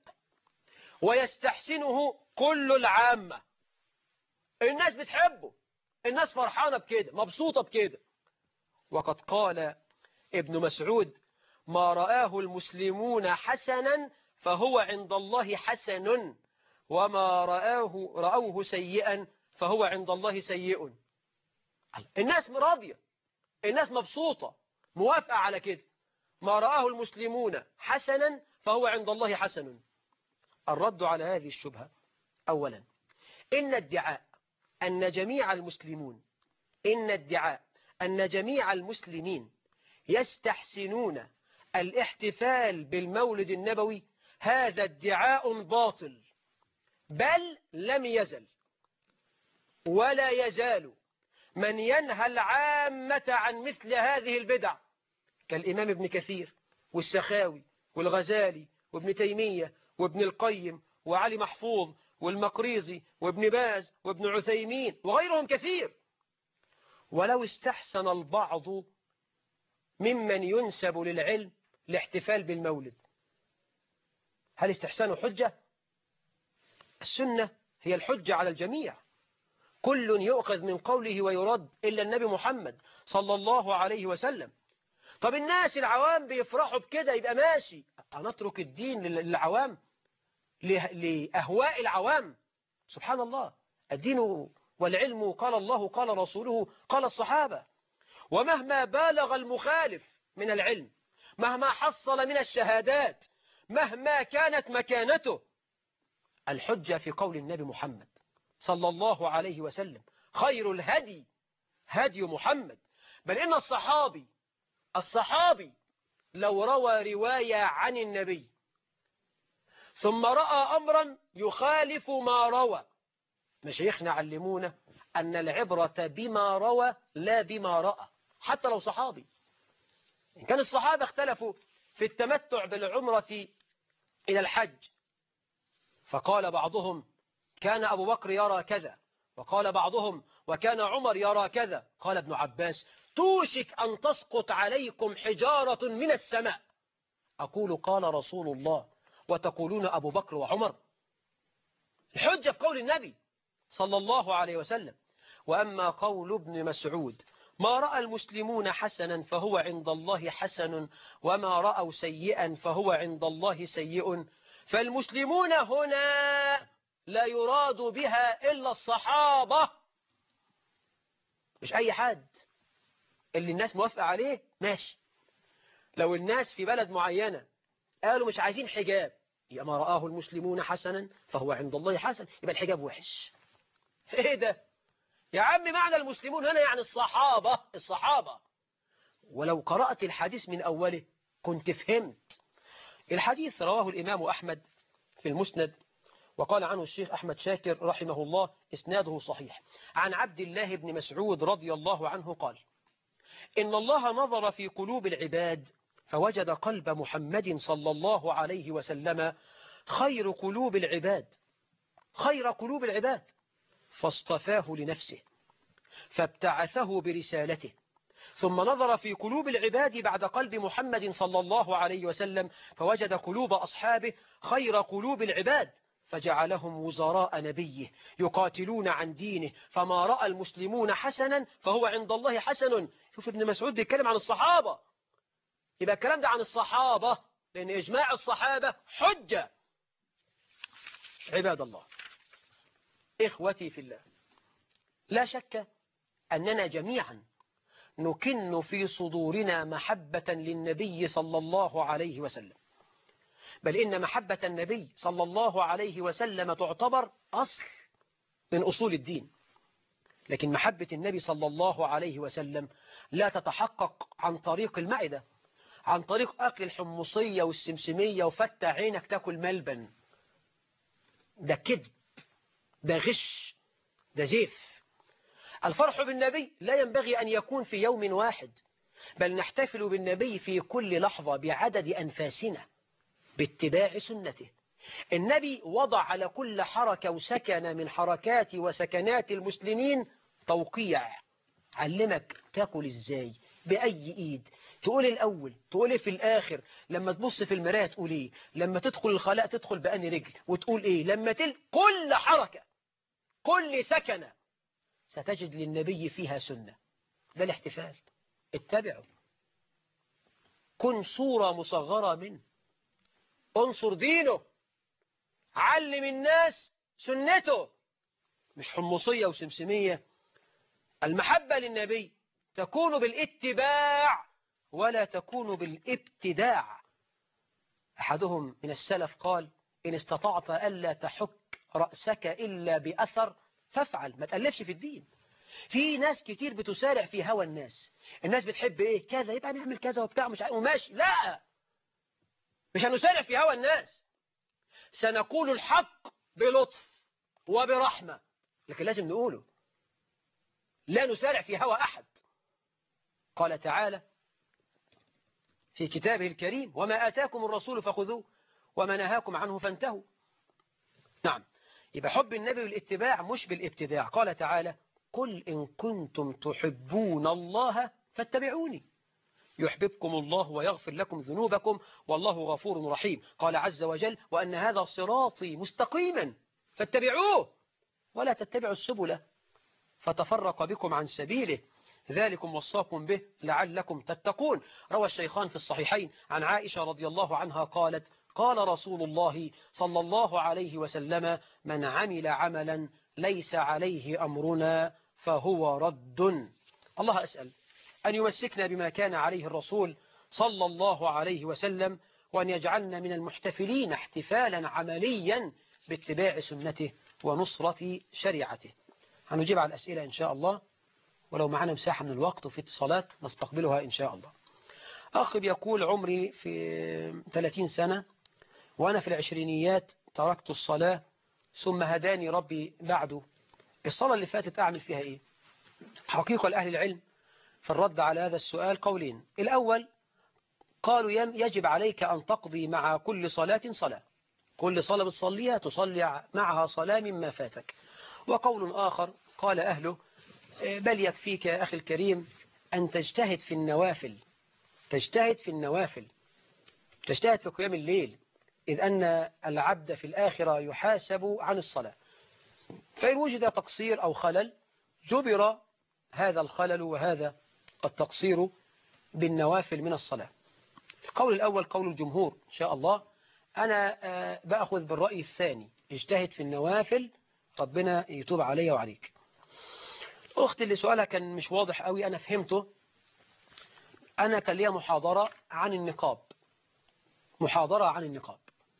ويستحسنه كل العامة، الناس بتحبه، الناس فرحانة بكده، مبسوطة بكده. وقد قال ابن مسعود ما رآه المسلمون حسنا فهو عند الله حسن وما رآه رأوه سيئا فهو عند الله سيء. الناس راضية، الناس مبسوطة موافقة على كده، ما رآه المسلمون حسنا فهو عند الله حسن. الرد على هذه الشبهة أولا إن ادعاء أن جميع المسلمون إن ادعاء أن جميع المسلمين يستحسنون الاحتفال بالمولد النبوي هذا ادعاء باطل، بل لم يزل ولا يزال من ينهى العامة عن مثل هذه البدع كالإمام ابن كثير والسخاوي والغزالي وابن تيمية وابن القيم وعلي محفوظ والمقريزي وابن باز وابن عثيمين وغيرهم كثير. ولو استحسن البعض ممن ينسب للعلم الاحتفال بالمولد، هل استحسانه حجة؟ السنة هي الحجة على الجميع، كل يؤخذ من قوله ويرد إلا النبي محمد صلى الله عليه وسلم. طب الناس العوام بيفرحوا بكده يبقى ماشي، هنترك الدين للعوام لأهواء العوام؟ سبحان الله، الدين والعلم قال الله قال رسوله قال الصحابة. ومهما بالغ المخالف من العلم، مهما حصل من الشهادات، مهما كانت مكانته، الحجة في قول النبي محمد صلى الله عليه وسلم خير الهدي هدي محمد. بل إن الصحابي الصحابي لو روى رواية عن النبي ثم رأى أمرا يخالف ما روى، مشايخنا علمونا أن العبرة بما روى لا بما رأى، حتى لو صحابي. إن كان الصحابة اختلفوا في التمتع بالعمرة إلى الحج، فقال بعضهم كان أبو بكر يرى كذا، وقال بعضهم وكان عمر يرى كذا، قال ابن عباس توشك أن تسقط عليكم حجارة من السماء. أقول قال رسول الله وتقولون أبو بكر وعمر. الحجة في قول النبي صلى الله عليه وسلم. وأما قول ابن مسعود ما رأى المسلمون حسنا فهو عند الله حسن وما رأوا سيئا فهو عند الله سيء، فالمسلمون هنا لا يراد بها إلا الصحابة، مش أي حد. اللي الناس موافقة عليه ماشي. لو الناس في بلد معينة قالوا مش عايزين حجاب، يبقى ما رآه المسلمون حسنا فهو عند الله حسن، يبقى الحجاب وحش. ايه ده يا عم؟ معنى المسلمون هنا يعني الصحابة. الصحابة. ولو قرأت الحديث من أوله كنت فهمت. الحديث رواه الإمام أحمد في المسند، وقال عنه الشيخ أحمد شاكر رحمه الله إسناده صحيح، عن عبد الله بن مسعود رضي الله عنه قال إن الله نظر في قلوب العباد فوجد قلب محمد صلى الله عليه وسلم خير قلوب العباد، خير قلوب العباد، فاصطفاه لنفسه فابتعثه برسالته. ثم نظر في قلوب العباد بعد قلب محمد صلى الله عليه وسلم فوجد قلوب أصحابه خير قلوب العباد، فجعلهم وزراء نبيه يقاتلون عن دينه، فما رأى المسلمون حسنا فهو عند الله حسن. شوف ابن مسعود بيتكلم عن الصحابة، يبقى الكلام ده عن الصحابة، لأن إجماع الصحابة حجة. عباد الله، إخوتي في الله، لا شك أننا جميعا نكن في صدورنا محبة للنبي صلى الله عليه وسلم، بل إن محبة النبي صلى الله عليه وسلم تعتبر أصل من أصول الدين. لكن محبة النبي صلى الله عليه وسلم لا تتحقق عن طريق المعدة، عن طريق أكل الحمصية والسمسمية وفتح عينك تاكل ملبن. ده كذب، ده غش، ده زيف. الفرح بالنبي لا ينبغي أن يكون في يوم واحد، بل نحتفل بالنبي في كل لحظة بعدد أنفاسنا باتباع سنته. النبي وضع على كل حركة وسكنة من حركات وسكنات المسلمين توقيع، علمك تاكل ازاي، بأي ايد، تقول الأول، تقول في الآخر، لما تبص في المراية تقول ايه، لما تدخل الخلاء تدخل بأني رجل وتقول ايه، لما تل... كل حركة كل سكنة ستجد للنبي فيها سنة. ده الاحتفال. اتبعوا، كن صورة مصغرة منه، انصر دينه، علم الناس سنته، مش حمصية وسمسمية. المحبة للنبي تكون بالاتباع ولا تكون بالابتداع. أحدهم من السلف قال إن استطعت ألا تحك رأسك إلا بأثر فافعل. ما تألفش في الدين. في ناس كتير بتسارع في هوى الناس. الناس بتحب إيه كذا يبقى نعمل كذا وبتاع مش وماشي. لا، مش هنسارع في هوى الناس، سنقول الحق بلطف وبرحمة، لكن لازم نقوله، لا نسارع في هوى أحد. قال تعالى في كتابه الكريم وما آتاكم الرسول فخذوه وما نهاكم عنه فانتهوا. نعم، يبقى حب النبي والاتباع مش بالابتداع. قال تعالى قل إن كنتم تحبون الله فاتبعوني يحببكم الله ويغفر لكم ذنوبكم والله غفور رحيم. قال عز وجل وأن هذا صراطي مستقيما فاتبعوه ولا تتبعوا السبل فتفرق بكم عن سبيله ذلكم وصاكم به لعلكم تتقون. روى الشيخان في الصحيحين عن عائشة رضي الله عنها قالت قال رسول الله صلى الله عليه وسلم من عمل عملا ليس عليه أمرنا فهو رد. الله أسأل أن يمسكنا بما كان عليه الرسول صلى الله عليه وسلم، وأن يجعلنا من المحتفلين احتفالا عمليا باتباع سنته ونصرة شريعته. هنجيب على الأسئلة إن شاء الله، ولو معنا مساحة من الوقت وفي اتصالات نستقبلها إن شاء الله. أخ بيقول عمري في ثلاثين سنة وأنا في العشرينيات تركت الصلاة ثم هداني ربي بعده. الصلاة اللي فاتت أعمل فيها إيه؟ حقيقة لأهل العلم في الرد على هذا السؤال قولين. الأول قالوا يجب عليك أن تقضي مع كل صلاة صلاة، كل صلاة بتصليها تصلي معها صلاة مما فاتك. وقول آخر قال أهله بل يكفيك يا أخي الكريم أن تجتهد في النوافل، تجتهد في النوافل، تجتهد في قيام الليل، إذ أن العبد في الآخرة يحاسب عن الصلاة. فإن وجد تقصير أو خلل جبر هذا الخلل وهذا التقصير بالنوافل من الصلاة. القول الأول قول الجمهور إن شاء الله. أنا بأخذ بالرأي الثاني، اجتهد في النوافل، ربنا يتوب علي وعليك. أختي اللي سؤالها كان مش واضح قوي أنا فهمته. أنا كان لي محاضرة عن النقاب، محاضرة عن النقاب،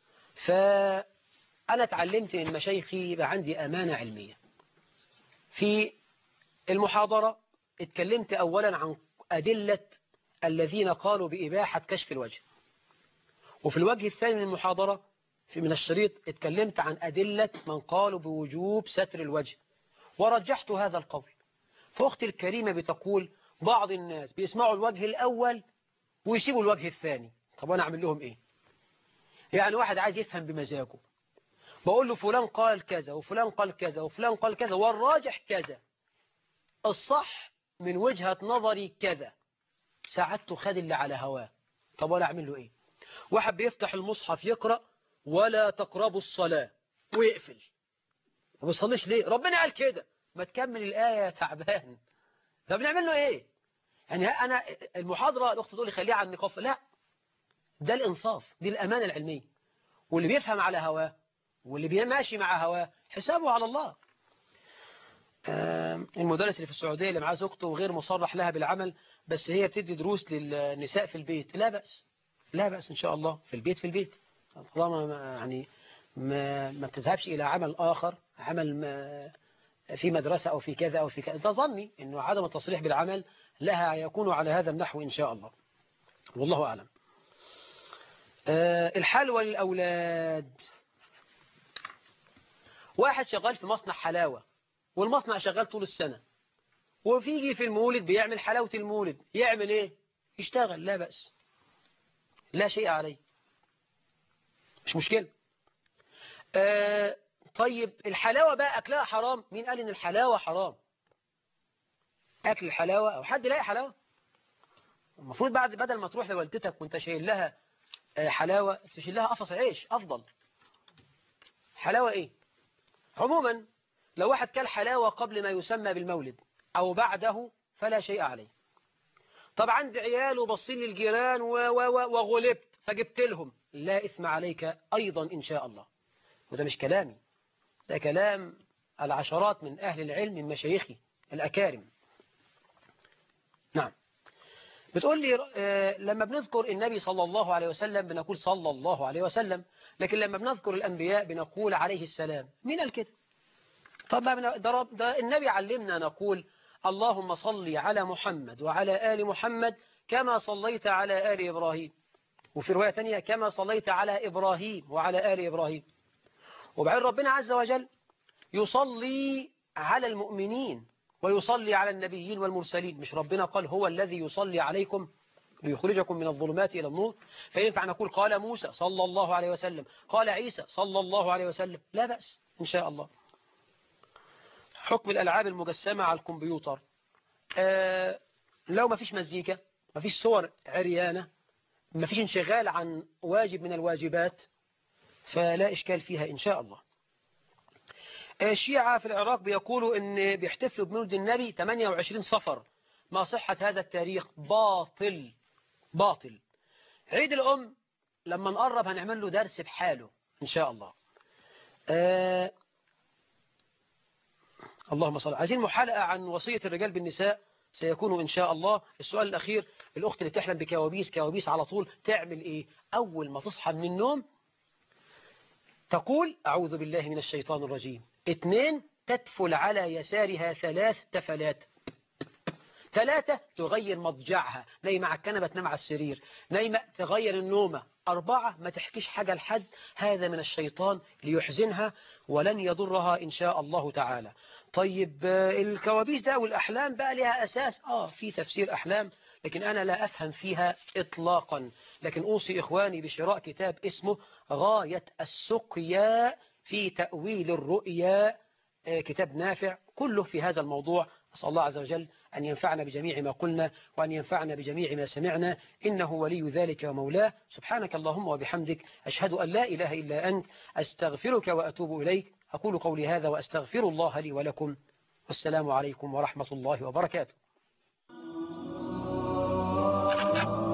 فأنا اتعلمت من مشايخي يبقى عندي أمانة علمية. في المحاضرة اتكلمت أولا عن أدلة الذين قالوا بإباحة كشف الوجه، وفي الوجه الثاني من المحاضرة في من الشريط اتكلمت عن أدلة من قالوا بوجوب ستر الوجه، ورجحت هذا القول. فأختي الكريمة بتقول بعض الناس بيسمعوا الوجه الأول ويسيبوا الوجه الثاني. طب أنا أعمل لهم إيه؟ يعني واحد عايز يفهم بمزاجه، بقول له فلان قال كذا وفلان قال كذا وفلان قال كذا والراجح كذا، الصح من وجهة نظري كذا، ساعدته خد اللي على هواه. طب ولا أعمل له إيه؟ واحد بيفتح المصحف يقرأ ولا تقربوا الصلاة ويقفل، ما بيصليش ليه؟ ربنا قال كده، ما تكمل الآية يا تعبان. طب نعمل له إيه؟ يعني أنا المحاضرة الأخت تقول لي خليها عن النقاف، لا، ده الإنصاف، دي الأمانة العلمية. واللي بيفهم على هواه واللي بيماشي مع هواه حسابه على الله. المدرس اللي في السعودية اللي معاه زوجته وغير مصرح لها بالعمل، بس هي بتدي دروس للنساء في البيت، لا بأس، لا بأس إن شاء الله، في البيت في البيت طالما يعني ما, ما بتذهبش إلى عمل آخر، عمل ما في مدرسة أو في كذا أو في كذا. ده ظني إنه عدم التصريح بالعمل لها يكون على هذا النحو إن شاء الله، والله أعلم. أه الحلوى للأولاد. واحد شغال في مصنع حلاوة والمصنع شغال طول السنة، وفيجي في المولد بيعمل حلاوة المولد، يعمل إيه؟ يشتغل، لا بأس، لا شيء عليه، مش مشكلة. أه طيب الحلاوة بقى أكلها حرام؟ مين قال إن الحلاوة حرام؟ أكل الحلاوة أو حد لاقي حلاوة؟ المفروض بعد بدل ما تروح لوالدتك وانت شايل لها حلاوة تشيل لها قفص عيش أفضل. حلاوة إيه؟ عموما لو واحد كل حلاوة قبل ما يسمى بالمولد أو بعده فلا شيء عليه. طب عندي عيال وبصين للجيران وغلبت فجبت لهم، لا إثم عليك أيضا إن شاء الله. وده مش كلامي، ده كلام العشرات من أهل العلم من مشايخي الأكارم. نعم. بتقول لي لما بنذكر النبي صلى الله عليه وسلم بنقول صلى الله عليه وسلم، لكن لما بنذكر الأنبياء بنقول عليه السلام. مين قال كده؟ طب ده, ده النبي علمنا نقول اللهم صل على محمد وعلى آل محمد كما صليت على آل إبراهيم، وفي رواية تانية كما صليت على إبراهيم وعلى آل إبراهيم. وبعدين ربنا عز وجل يصلي على المؤمنين ويصلي على النبيين والمرسلين. مش ربنا قال هو الذي يصلي عليكم ليخرجكم من الظلمات إلى النور؟ فينفع نقول قال موسى صلى الله عليه وسلم، قال عيسى صلى الله عليه وسلم، لا بأس إن شاء الله. حكم الألعاب المجسمة على الكمبيوتر. آه لو ما فيش مزيكا، ما فيش صور عريانة، ما فيش انشغال عن واجب من الواجبات، فلا إشكال فيها إن شاء الله. الشيعة في العراق بيقولوا إن بيحتفلوا بمولد النبي ثمانية وعشرين صفر. ما صحة هذا التاريخ؟ باطل باطل. عيد الأم لما نقرب هنعمل له درس بحاله إن شاء الله. آه اللهم صل. عايزين محلقة عن وصية الرجال بالنساء، سيكون إن شاء الله. السؤال الأخير، الأخت اللي تحلم بكوابيس كوابيس على طول تعمل إيه؟ أول ما تصحى من النوم تقول أعوذ بالله من الشيطان الرجيم. اثنين، تدفل على يسارها ثلاث تفلات. ثلاثة، تغير مضجعها، نايمة على الكنبة تنام على السرير، نايمة تغير النومة. أربعة، ما تحكيش حاجة لحد، هذا من الشيطان ليحزنها ولن يضرها إن شاء الله تعالى. طيب الكوابيس ده والأحلام بقى لها أساس؟ آه في تفسير أحلام، لكن أنا لا أفهم فيها إطلاقا. لكن أوصي إخواني بشراء كتاب اسمه غاية السقيا في تأويل الرؤيا، كتاب نافع كله في هذا الموضوع. أسأل الله عز وجل أن ينفعنا بجميع ما قلنا وأن ينفعنا بجميع ما سمعنا، إنه ولي ذلك ومولاه. سبحانك اللهم وبحمدك، أشهد أن لا إله إلا أنت، أستغفرك وأتوب إليك. أقول قولي هذا وأستغفر الله لي ولكم، والسلام عليكم ورحمة الله وبركاته.